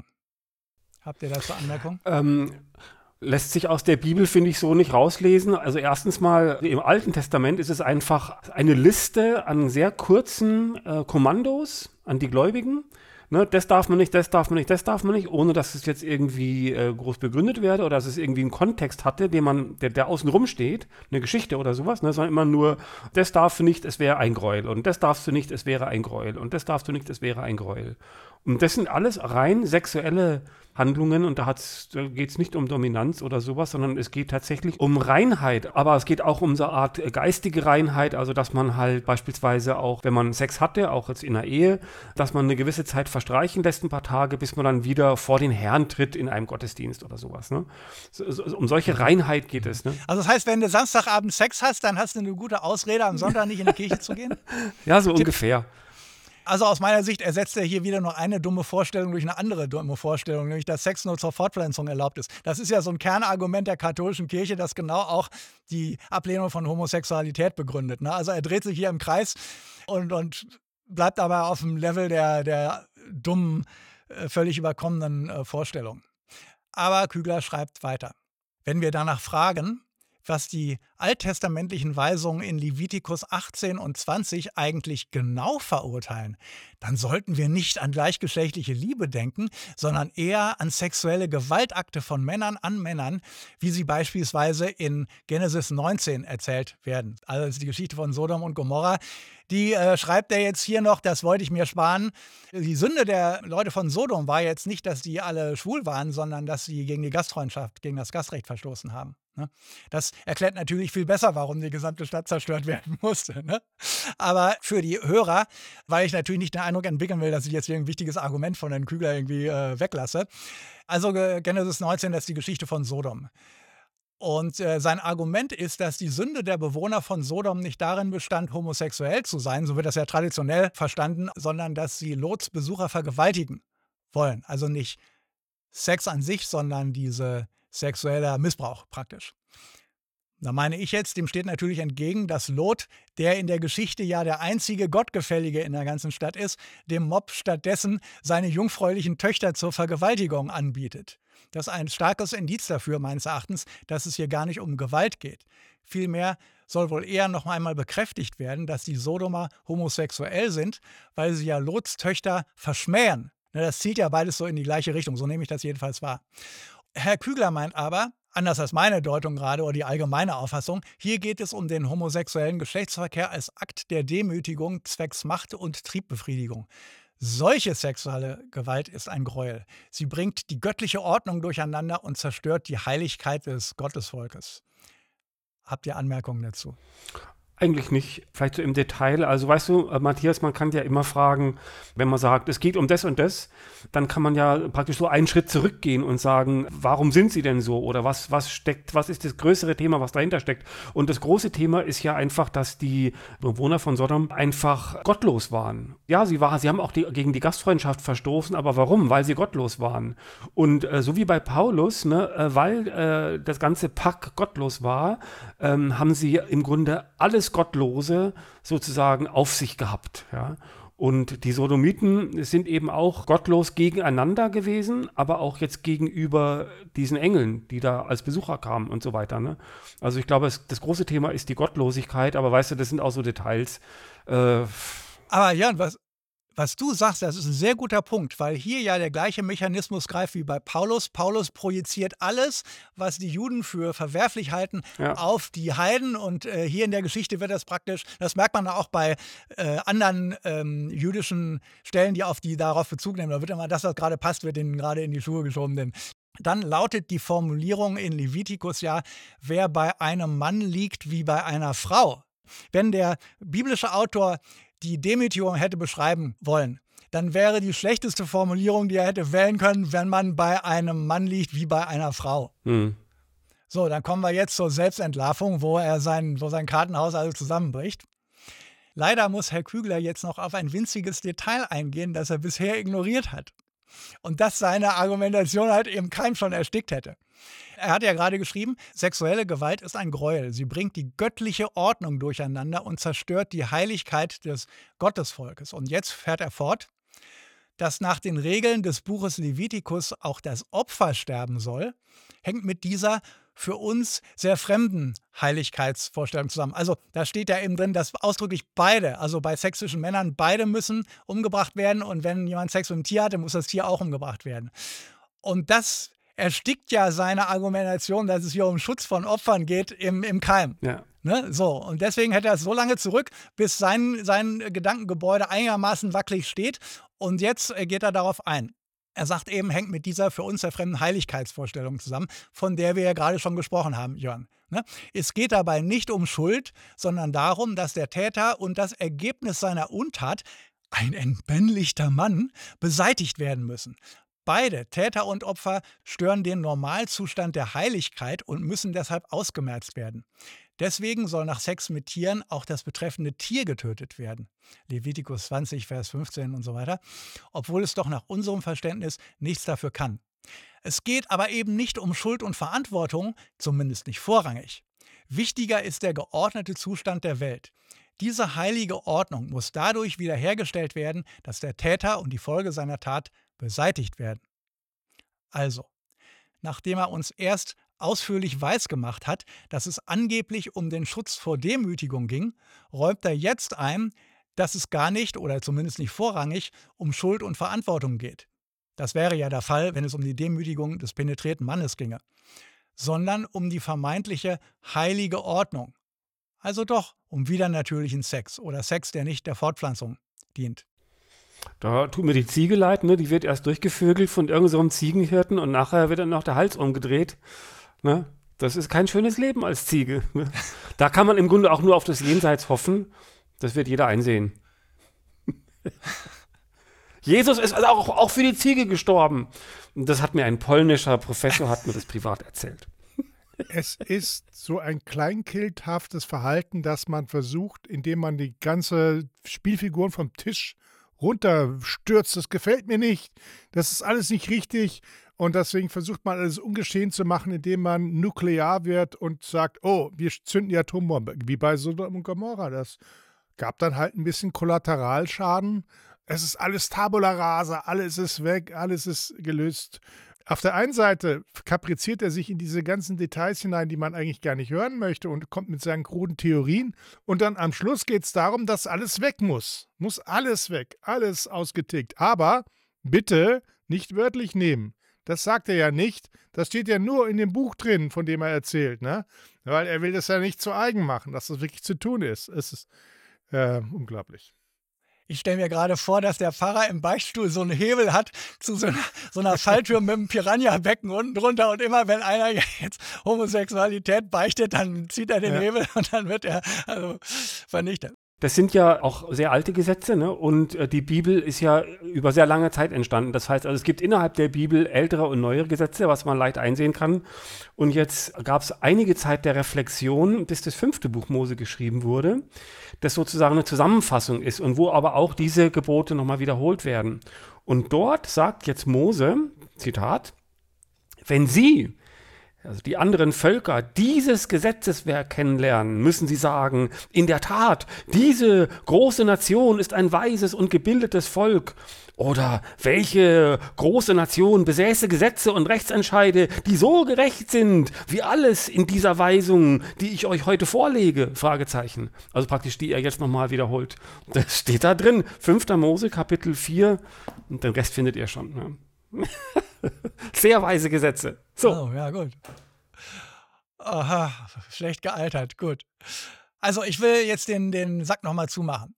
Habt ihr dazu Anmerkungen? Ähm, lässt sich aus der Bibel, finde ich, so nicht rauslesen. Also erstens mal, im Alten Testament ist es einfach eine Liste an sehr kurzen äh, Kommandos an die Gläubigen. Ne, das darf man nicht, das darf man nicht, das darf man nicht, ohne dass es jetzt irgendwie äh, groß begründet werde oder dass es irgendwie einen Kontext hatte, den man, der, der außen rum steht, eine Geschichte oder sowas, ne, sondern immer nur, das darfst du nicht, es wäre ein Gräuel und das darfst du nicht, es wäre ein Gräuel und das darfst du nicht, es wäre ein Gräuel. Und das sind alles rein sexuelle Handlungen und da, da geht es nicht um Dominanz oder sowas, sondern es geht tatsächlich um Reinheit. Aber es geht auch um so eine Art geistige Reinheit, also dass man halt beispielsweise auch, wenn man Sex hatte, auch jetzt in der Ehe, dass man eine gewisse Zeit verstreichen lässt, ein paar Tage, bis man dann wieder vor den Herrn tritt in einem Gottesdienst oder sowas. Ne? So, so, um solche Reinheit geht es. Ne? Also das heißt, wenn du Samstagabend Sex hast, dann hast du eine gute Ausrede, am Sonntag nicht in die Kirche zu gehen? Ja, so ungefähr. Also aus meiner Sicht ersetzt er hier wieder noch eine dumme Vorstellung durch eine andere dumme Vorstellung, nämlich dass Sex nur zur Fortpflanzung erlaubt ist. Das ist ja so ein Kernargument der katholischen Kirche, das genau auch die Ablehnung von Homosexualität begründet. Ne? Also er dreht sich hier im Kreis und, und bleibt aber auf dem Level der, der dummen, äh, völlig überkommenen äh, Vorstellungen. Aber Kügler schreibt weiter. Wenn wir danach fragen, was die alttestamentlichen Weisungen in Levitikus achtzehn und zwanzig eigentlich genau verurteilen, dann sollten wir nicht an gleichgeschlechtliche Liebe denken, sondern eher an sexuelle Gewaltakte von Männern an Männern, wie sie beispielsweise in Genesis neunzehn erzählt werden. Also die Geschichte von Sodom und Gomorra. Die äh, schreibt er jetzt hier noch, das wollte ich mir sparen. Die Sünde der Leute von Sodom war jetzt nicht, dass die alle schwul waren, sondern dass sie gegen die Gastfreundschaft, gegen das Gastrecht verstoßen haben. Ne? Das erklärt natürlich viel besser, warum die gesamte Stadt zerstört werden musste. Ne? Aber für die Hörer, weil ich natürlich nicht den Eindruck entwickeln will, dass ich jetzt hier ein wichtiges Argument von Herrn Kügler irgendwie äh, weglasse. Also äh, Genesis neunzehn, das ist die Geschichte von Sodom. Und äh, sein Argument ist, dass die Sünde der Bewohner von Sodom nicht darin bestand, homosexuell zu sein, so wird das ja traditionell verstanden, sondern dass sie Lots Besucher vergewaltigen wollen. Also nicht Sex an sich, sondern diese sexueller Missbrauch praktisch. Da meine ich jetzt, dem steht natürlich entgegen, dass Lot, der in der Geschichte ja der einzige Gottgefällige in der ganzen Stadt ist, dem Mob stattdessen seine jungfräulichen Töchter zur Vergewaltigung anbietet. Das ist ein starkes Indiz dafür, meines Erachtens, dass es hier gar nicht um Gewalt geht. Vielmehr soll wohl eher noch einmal bekräftigt werden, dass die Sodomer homosexuell sind, weil sie ja Lots Töchter verschmähen. Das zielt ja beides so in die gleiche Richtung, so nehme ich das jedenfalls wahr. Herr Kügler meint aber, anders als meine Deutung gerade oder die allgemeine Auffassung, hier geht es um den homosexuellen Geschlechtsverkehr als Akt der Demütigung zwecks Macht- und Triebbefriedigung. Solche sexuelle Gewalt ist ein Gräuel. Sie bringt die göttliche Ordnung durcheinander und zerstört die Heiligkeit des Gottesvolkes. Habt ihr Anmerkungen dazu? Eigentlich nicht, vielleicht so im Detail. Also weißt du, äh, Matthias, man kann ja immer fragen, wenn man sagt, es geht um das und das, dann kann man ja praktisch so einen Schritt zurückgehen und sagen, warum sind sie denn so? Oder was, was steckt, was ist das größere Thema, was dahinter steckt? Und das große Thema ist ja einfach, dass die Bewohner von Sodom einfach gottlos waren. Ja, sie waren, sie haben auch die, gegen die Gastfreundschaft verstoßen, aber warum? Weil sie gottlos waren. Und äh, so wie bei Paulus, ne, äh, weil äh, das ganze Pack gottlos war, ähm, haben sie im Grunde alles Gottlose sozusagen auf sich gehabt. Ja? Und die Sodomiten sind eben auch gottlos gegeneinander gewesen, aber auch jetzt gegenüber diesen Engeln, die da als Besucher kamen und so weiter. Ne? Also ich glaube, es, das große Thema ist die Gottlosigkeit, aber weißt du, das sind auch so Details. Äh, Aber Jan, was, was du sagst, das ist ein sehr guter Punkt, weil hier ja der gleiche Mechanismus greift wie bei Paulus. Paulus projiziert alles, was die Juden für verwerflich halten, Ja. auf die Heiden. Und äh, hier in der Geschichte wird das praktisch, das merkt man auch bei äh, anderen ähm, jüdischen Stellen, die auf die darauf Bezug nehmen. Da wird immer das, was gerade passt, wird ihnen gerade in die Schuhe geschoben. Denn dann lautet die Formulierung in Levitikus ja, wer bei einem Mann liegt wie bei einer Frau. Wenn der biblische Autor die Demütigung hätte beschreiben wollen, dann wäre die schlechteste Formulierung, die er hätte wählen können, wenn man bei einem Mann liegt wie bei einer Frau. hm. So, dann kommen wir jetzt zur Selbstentlarvung, wo er sein, wo sein Kartenhaus also zusammenbricht. Leider muss Herr Kügler jetzt noch auf ein winziges Detail eingehen, das er bisher ignoriert hat. Und das seine Argumentation halt im Keim schon erstickt hätte. Er hat ja gerade geschrieben, sexuelle Gewalt ist ein Gräuel. Sie bringt die göttliche Ordnung durcheinander und zerstört die Heiligkeit des Gottesvolkes. Und jetzt fährt er fort, dass nach den Regeln des Buches Levitikus auch das Opfer sterben soll, hängt mit dieser für uns sehr fremden Heiligkeitsvorstellung zusammen. Also da steht ja eben drin, dass ausdrücklich beide, also bei Sex zwischen Männern, beide müssen umgebracht werden. Und wenn jemand Sex mit einem Tier hatte, muss das Tier auch umgebracht werden. Und das erstickt ja seine Argumentation, dass es hier um Schutz von Opfern geht, im, im Keim. Ja. Ne? So, und deswegen hält er es so lange zurück, bis sein, sein Gedankengebäude einigermaßen wackelig steht. Und jetzt äh, geht er darauf ein. Er sagt eben, hängt mit dieser für uns der fremden Heiligkeitsvorstellung zusammen, von der wir ja gerade schon gesprochen haben, Jörn. Ne? Es geht dabei nicht um Schuld, sondern darum, dass der Täter und das Ergebnis seiner Untat, ein entmännlichter Mann, beseitigt werden müssen. Beide, Täter und Opfer, stören den Normalzustand der Heiligkeit und müssen deshalb ausgemerzt werden. Deswegen soll nach Sex mit Tieren auch das betreffende Tier getötet werden. Levitikus zwanzig, Vers fünfzehn und so weiter. Obwohl es doch nach unserem Verständnis nichts dafür kann. Es geht aber eben nicht um Schuld und Verantwortung, zumindest nicht vorrangig. Wichtiger ist der geordnete Zustand der Welt. Diese heilige Ordnung muss dadurch wiederhergestellt werden, dass der Täter und die Folge seiner Tat beseitigt werden. Also, nachdem er uns erst ausführlich weisgemacht hat, dass es angeblich um den Schutz vor Demütigung ging, räumt er jetzt ein, dass es gar nicht, oder zumindest nicht vorrangig, um Schuld und Verantwortung geht. Das wäre ja der Fall, wenn es um die Demütigung des penetrierten Mannes ginge. Sondern um die vermeintliche heilige Ordnung. Also doch um widernatürlichen Sex oder Sex, der nicht der Fortpflanzung dient. Da tut mir die Ziege leid, ne? Die wird erst durchgevögelt von irgendeinem so einem Ziegenhirten und nachher wird dann noch der Hals umgedreht. Ne? Das ist kein schönes Leben als Ziege. Ne? Da kann man im Grunde auch nur auf das Jenseits hoffen. Das wird jeder einsehen. Jesus ist also auch, auch für die Ziege gestorben. Und das hat mir ein polnischer Professor, hat mir das privat erzählt. Es ist so ein kleinkindhaftes Verhalten, das man versucht, indem man die ganze Spielfiguren vom Tisch runterstürzt. Das gefällt mir nicht. Das ist alles nicht richtig. Und deswegen versucht man alles ungeschehen zu machen, indem man nuklear wird und sagt, oh, wir zünden die Atombombe. Wie bei Sodom und Gomorra. Das gab dann halt ein bisschen Kollateralschaden. Es ist alles Tabula rasa, alles ist weg, alles ist gelöst. Auf der einen Seite kapriziert er sich in diese ganzen Details hinein, die man eigentlich gar nicht hören möchte und kommt mit seinen kruden Theorien. Und dann am Schluss geht es darum, dass alles weg muss. Muss alles weg, alles ausgetickt. Aber bitte nicht wörtlich nehmen. Das sagt er ja nicht. Das steht ja nur in dem Buch drin, von dem er erzählt. Ne? Weil er will das ja nicht zu eigen machen, dass das wirklich zu tun ist. Es ist äh, unglaublich. Ich stelle mir gerade vor, dass der Pfarrer im Beichtstuhl so einen Hebel hat zu so einer, so einer Falltür mit einem Piranha-Becken unten drunter und immer, wenn einer jetzt Homosexualität beichtet, dann zieht er den Ja. Hebel und dann wird er also vernichtet. Das sind ja auch sehr alte Gesetze, ne? Und äh, die Bibel ist ja über sehr lange Zeit entstanden. Das heißt, also es gibt innerhalb der Bibel ältere und neuere Gesetze, was man leicht einsehen kann. Und jetzt gab es einige Zeit der Reflexion, bis das fünfte Buch Mose geschrieben wurde, das sozusagen eine Zusammenfassung ist und wo aber auch diese Gebote nochmal wiederholt werden. Und dort sagt jetzt Mose, Zitat, wenn Sie, also die anderen Völker, dieses Gesetzeswerk kennenlernen, müssen sie sagen, in der Tat, diese große Nation ist ein weises und gebildetes Volk. Oder welche große Nation besäße Gesetze und Rechtsentscheide, die so gerecht sind, wie alles in dieser Weisung, die ich euch heute vorlege? Fragezeichen. Also praktisch, die er jetzt nochmal wiederholt. Das steht da drin, fünfter Mose, Kapitel vier, und den Rest findet ihr schon. Ne? Sehr weise Gesetze. So. Oh, ja, gut. Aha, schlecht gealtert, gut. Also ich will jetzt den, den Sack nochmal zumachen.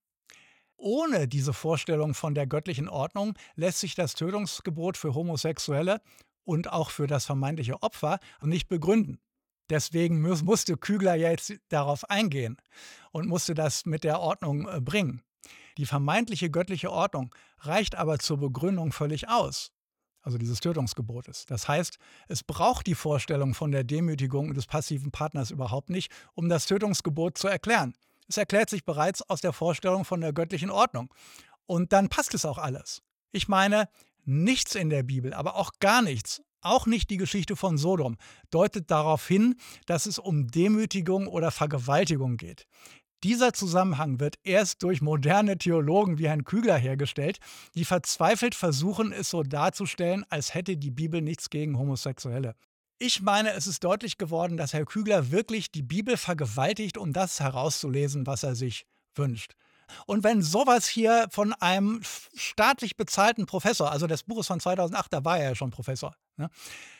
Ohne diese Vorstellung von der göttlichen Ordnung lässt sich das Tötungsgebot für Homosexuelle und auch für das vermeintliche Opfer nicht begründen. Deswegen muss, musste Kügler jetzt darauf eingehen und musste das mit der Ordnung äh, bringen. Die vermeintliche göttliche Ordnung reicht aber zur Begründung völlig aus. Also dieses Tötungsgebotes. Das heißt, es braucht die Vorstellung von der Demütigung des passiven Partners überhaupt nicht, um das Tötungsgebot zu erklären. Es erklärt sich bereits aus der Vorstellung von der göttlichen Ordnung. Und dann passt es auch alles. Ich meine, nichts in der Bibel, aber auch gar nichts, auch nicht die Geschichte von Sodom, deutet darauf hin, dass es um Demütigung oder Vergewaltigung geht. Dieser Zusammenhang wird erst durch moderne Theologen wie Herrn Kügler hergestellt, die verzweifelt versuchen, es so darzustellen, als hätte die Bibel nichts gegen Homosexuelle. Ich meine, es ist deutlich geworden, dass Herr Kügler wirklich die Bibel vergewaltigt, um das herauszulesen, was er sich wünscht. Und wenn sowas hier von einem staatlich bezahlten Professor, also das Buch ist von zweitausendacht, da war er ja schon Professor, ne,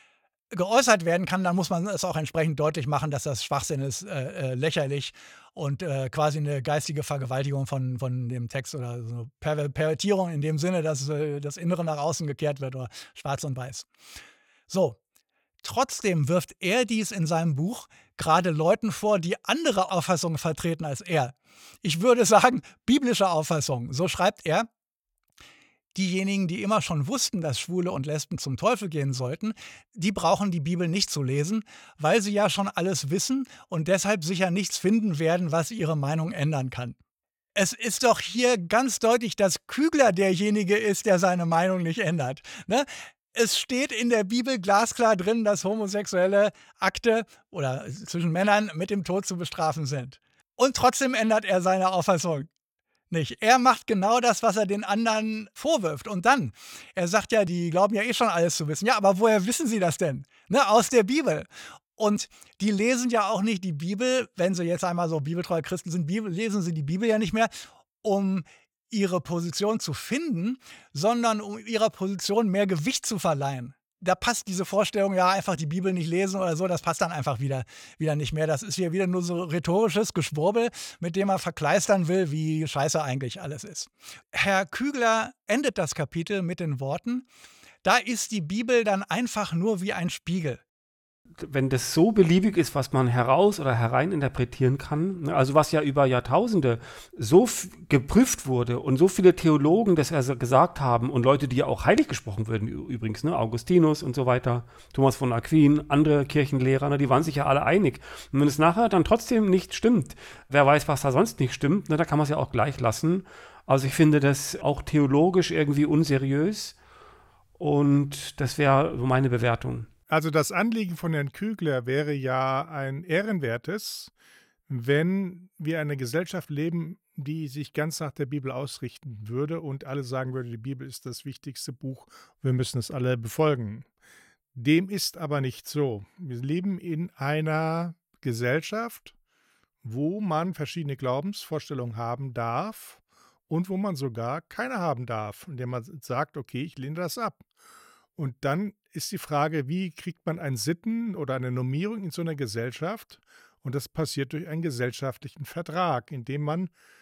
geäußert werden kann, dann muss man es auch entsprechend deutlich machen, dass das Schwachsinn ist, äh, äh, lächerlich und äh, quasi eine geistige Vergewaltigung von, von dem Text oder so eine Per- Pervertierung in dem Sinne, dass äh, das Innere nach außen gekehrt wird oder schwarz und weiß. So, trotzdem wirft er dies in seinem Buch gerade Leuten vor, die andere Auffassungen vertreten als er. Ich würde sagen, biblische Auffassungen. So schreibt er: Diejenigen, die immer schon wussten, dass Schwule und Lesben zum Teufel gehen sollten, die brauchen die Bibel nicht zu lesen, weil sie ja schon alles wissen und deshalb sicher nichts finden werden, was ihre Meinung ändern kann. Es ist doch hier ganz deutlich, dass Kügler derjenige ist, der seine Meinung nicht ändert. Ne? Es steht in der Bibel glasklar drin, dass homosexuelle Akte oder zwischen Männern mit dem Tod zu bestrafen sind. Und trotzdem ändert er seine Auffassung nicht. Er macht genau das, was er den anderen vorwirft. Und dann, er sagt ja, die glauben ja eh schon alles zu wissen. Ja, aber woher wissen sie das denn? Ne, aus der Bibel. Und die lesen ja auch nicht die Bibel, wenn sie jetzt einmal so bibeltreue Christen sind, Bibel, lesen sie die Bibel ja nicht mehr, um ihre Position zu finden, sondern um ihrer Position mehr Gewicht zu verleihen. Da passt diese Vorstellung, ja, einfach die Bibel nicht lesen oder so, das passt dann einfach wieder, wieder nicht mehr. Das ist hier wieder nur so rhetorisches Geschwurbel, mit dem er verkleistern will, wie scheiße eigentlich alles ist. Herr Kügler endet das Kapitel mit den Worten: Da ist die Bibel dann einfach nur wie ein Spiegel. Wenn das so beliebig ist, was man heraus oder herein interpretieren kann, also was ja über Jahrtausende so f- geprüft wurde und so viele Theologen das also gesagt haben und Leute, die ja auch heilig gesprochen werden übrigens, ne, Augustinus und so weiter, Thomas von Aquin, andere Kirchenlehrer, ne, die waren sich ja alle einig. Und wenn es nachher dann trotzdem nicht stimmt, wer weiß, was da sonst nicht stimmt, ne, da kann man es ja auch gleich lassen. Also ich finde das auch theologisch irgendwie unseriös und das wäre so meine Bewertung. Also das Anliegen von Herrn Kügler wäre ja ein ehrenwertes, wenn wir eine Gesellschaft leben, die sich ganz nach der Bibel ausrichten würde und alle sagen würde, die Bibel ist das wichtigste Buch, wir müssen es alle befolgen. Dem ist aber nicht so. Wir leben in einer Gesellschaft, wo man verschiedene Glaubensvorstellungen haben darf und wo man sogar keine haben darf, indem man sagt, okay, ich lehne das ab. Und dann ist die Frage, wie kriegt man ein Sitten oder eine Normierung in so einer Gesellschaft? Und das passiert durch einen gesellschaftlichen Vertrag, in dem man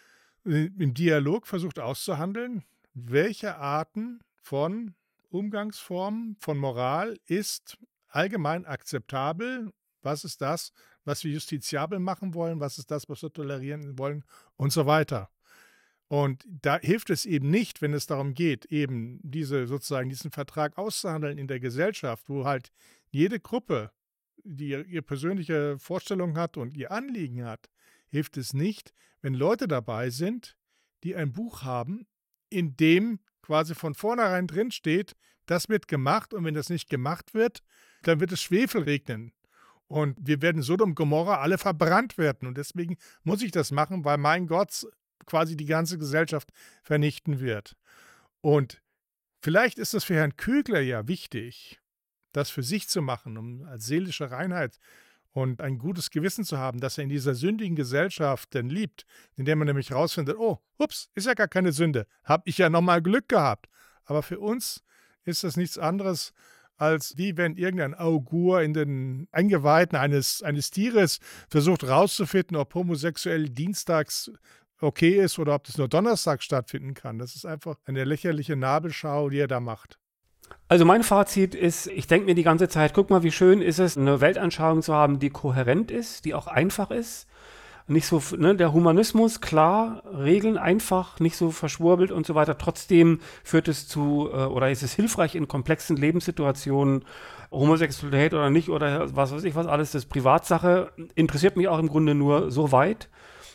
im Dialog versucht auszuhandeln, welche Arten von Umgangsformen, von Moral ist allgemein akzeptabel, was ist das, was wir justiziabel machen wollen, was ist das, was wir tolerieren wollen und so weiter. Und da hilft es eben nicht, wenn es darum geht, eben diese sozusagen diesen Vertrag auszuhandeln in der Gesellschaft, wo halt jede Gruppe, die ihre persönliche Vorstellung hat und ihr Anliegen hat, hilft es nicht, wenn Leute dabei sind, die ein Buch haben, in dem quasi von vornherein drin steht, das wird gemacht und wenn das nicht gemacht wird, dann wird es Schwefel regnen. Und wir werden Sodom und Gomorra alle verbrannt werden. Und deswegen muss ich das machen, weil mein Gott quasi die ganze Gesellschaft vernichten wird. Und vielleicht ist es für Herrn Kügler ja wichtig, das für sich zu machen, um als seelische Reinheit und ein gutes Gewissen zu haben, dass er in dieser sündigen Gesellschaft denn liebt, indem man nämlich rausfindet, oh, ups, ist ja gar keine Sünde, habe ich ja nochmal Glück gehabt. Aber für uns ist das nichts anderes, als wie wenn irgendein Augur in den Eingeweiden eines, eines Tieres versucht rauszufinden, ob homosexuell dienstags okay ist oder ob das nur donnerstags stattfinden kann. Das ist einfach eine lächerliche Nabelschau, die er da macht. Also mein Fazit ist, ich denke mir die ganze Zeit, guck mal, wie schön ist es, eine Weltanschauung zu haben, die kohärent ist, die auch einfach ist. Nicht so, ne, der Humanismus, klar, Regeln einfach, nicht so verschwurbelt und so weiter. Trotzdem führt es zu, äh, oder ist es hilfreich in komplexen Lebenssituationen, Homosexualität oder nicht, oder was weiß ich was alles, das ist Privatsache, interessiert mich auch im Grunde nur so weit.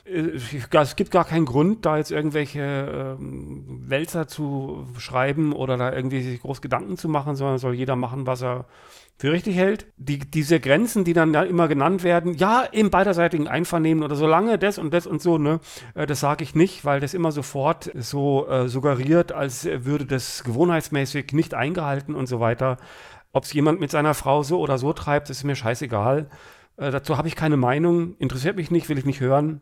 Es gibt gar keinen Grund, da jetzt irgendwelche ähm, Wälzer zu schreiben oder da irgendwie sich groß Gedanken zu machen, sondern soll jeder machen, was er für richtig hält. Die, diese Grenzen, die dann ja immer genannt werden, ja, im beiderseitigen Einvernehmen oder solange das und das und so, ne, äh, das sage ich nicht, weil das immer sofort so äh, suggeriert, als würde das gewohnheitsmäßig nicht eingehalten und so weiter. Ob es jemand mit seiner Frau so oder so treibt, ist mir scheißegal. Äh, dazu habe ich keine Meinung, interessiert mich nicht, will ich nicht hören.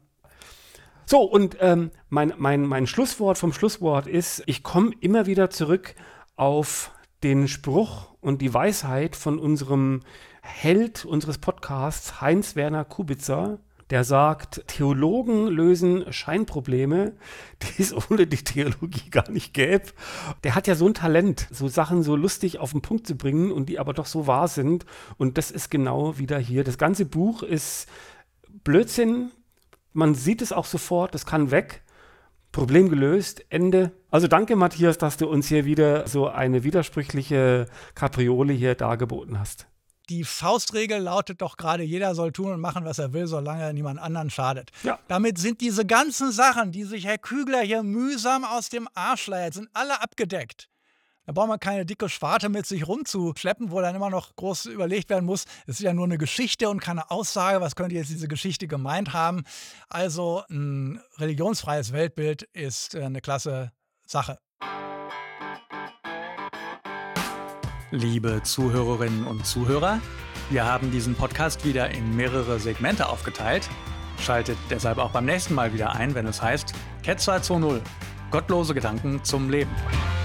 So, und ähm, mein, mein, mein Schlusswort vom Schlusswort ist, ich komme immer wieder zurück auf den Spruch und die Weisheit von unserem Held unseres Podcasts, Heinz-Werner Kubitzer, der sagt, Theologen lösen Scheinprobleme, die es ohne die Theologie gar nicht gäbe. Der hat ja so ein Talent, so Sachen so lustig auf den Punkt zu bringen und die aber doch so wahr sind. Und das ist genau wieder hier. Das ganze Buch ist Blödsinn. Man sieht es auch sofort, das kann weg. Problem gelöst, Ende. Also danke, Matthias, dass du uns hier wieder so eine widersprüchliche Kapriole hier dargeboten hast. Die Faustregel lautet doch gerade, jeder soll tun und machen, was er will, solange er niemand anderen schadet. Ja. Damit sind diese ganzen Sachen, die sich Herr Kügler hier mühsam aus dem Arsch leiert, sind alle abgedeckt. Da braucht man keine dicke Schwarte mit sich rumzuschleppen, wo dann immer noch groß überlegt werden muss. Es ist ja nur eine Geschichte und keine Aussage. Was könnte jetzt diese Geschichte gemeint haben? Also ein religionsfreies Weltbild ist eine klasse Sache. Liebe Zuhörerinnen und Zuhörer, wir haben diesen Podcast wieder in mehrere Segmente aufgeteilt. Schaltet deshalb auch beim nächsten Mal wieder ein, wenn es heißt Ketzer zwei null. Gottlose Gedanken zum Leben.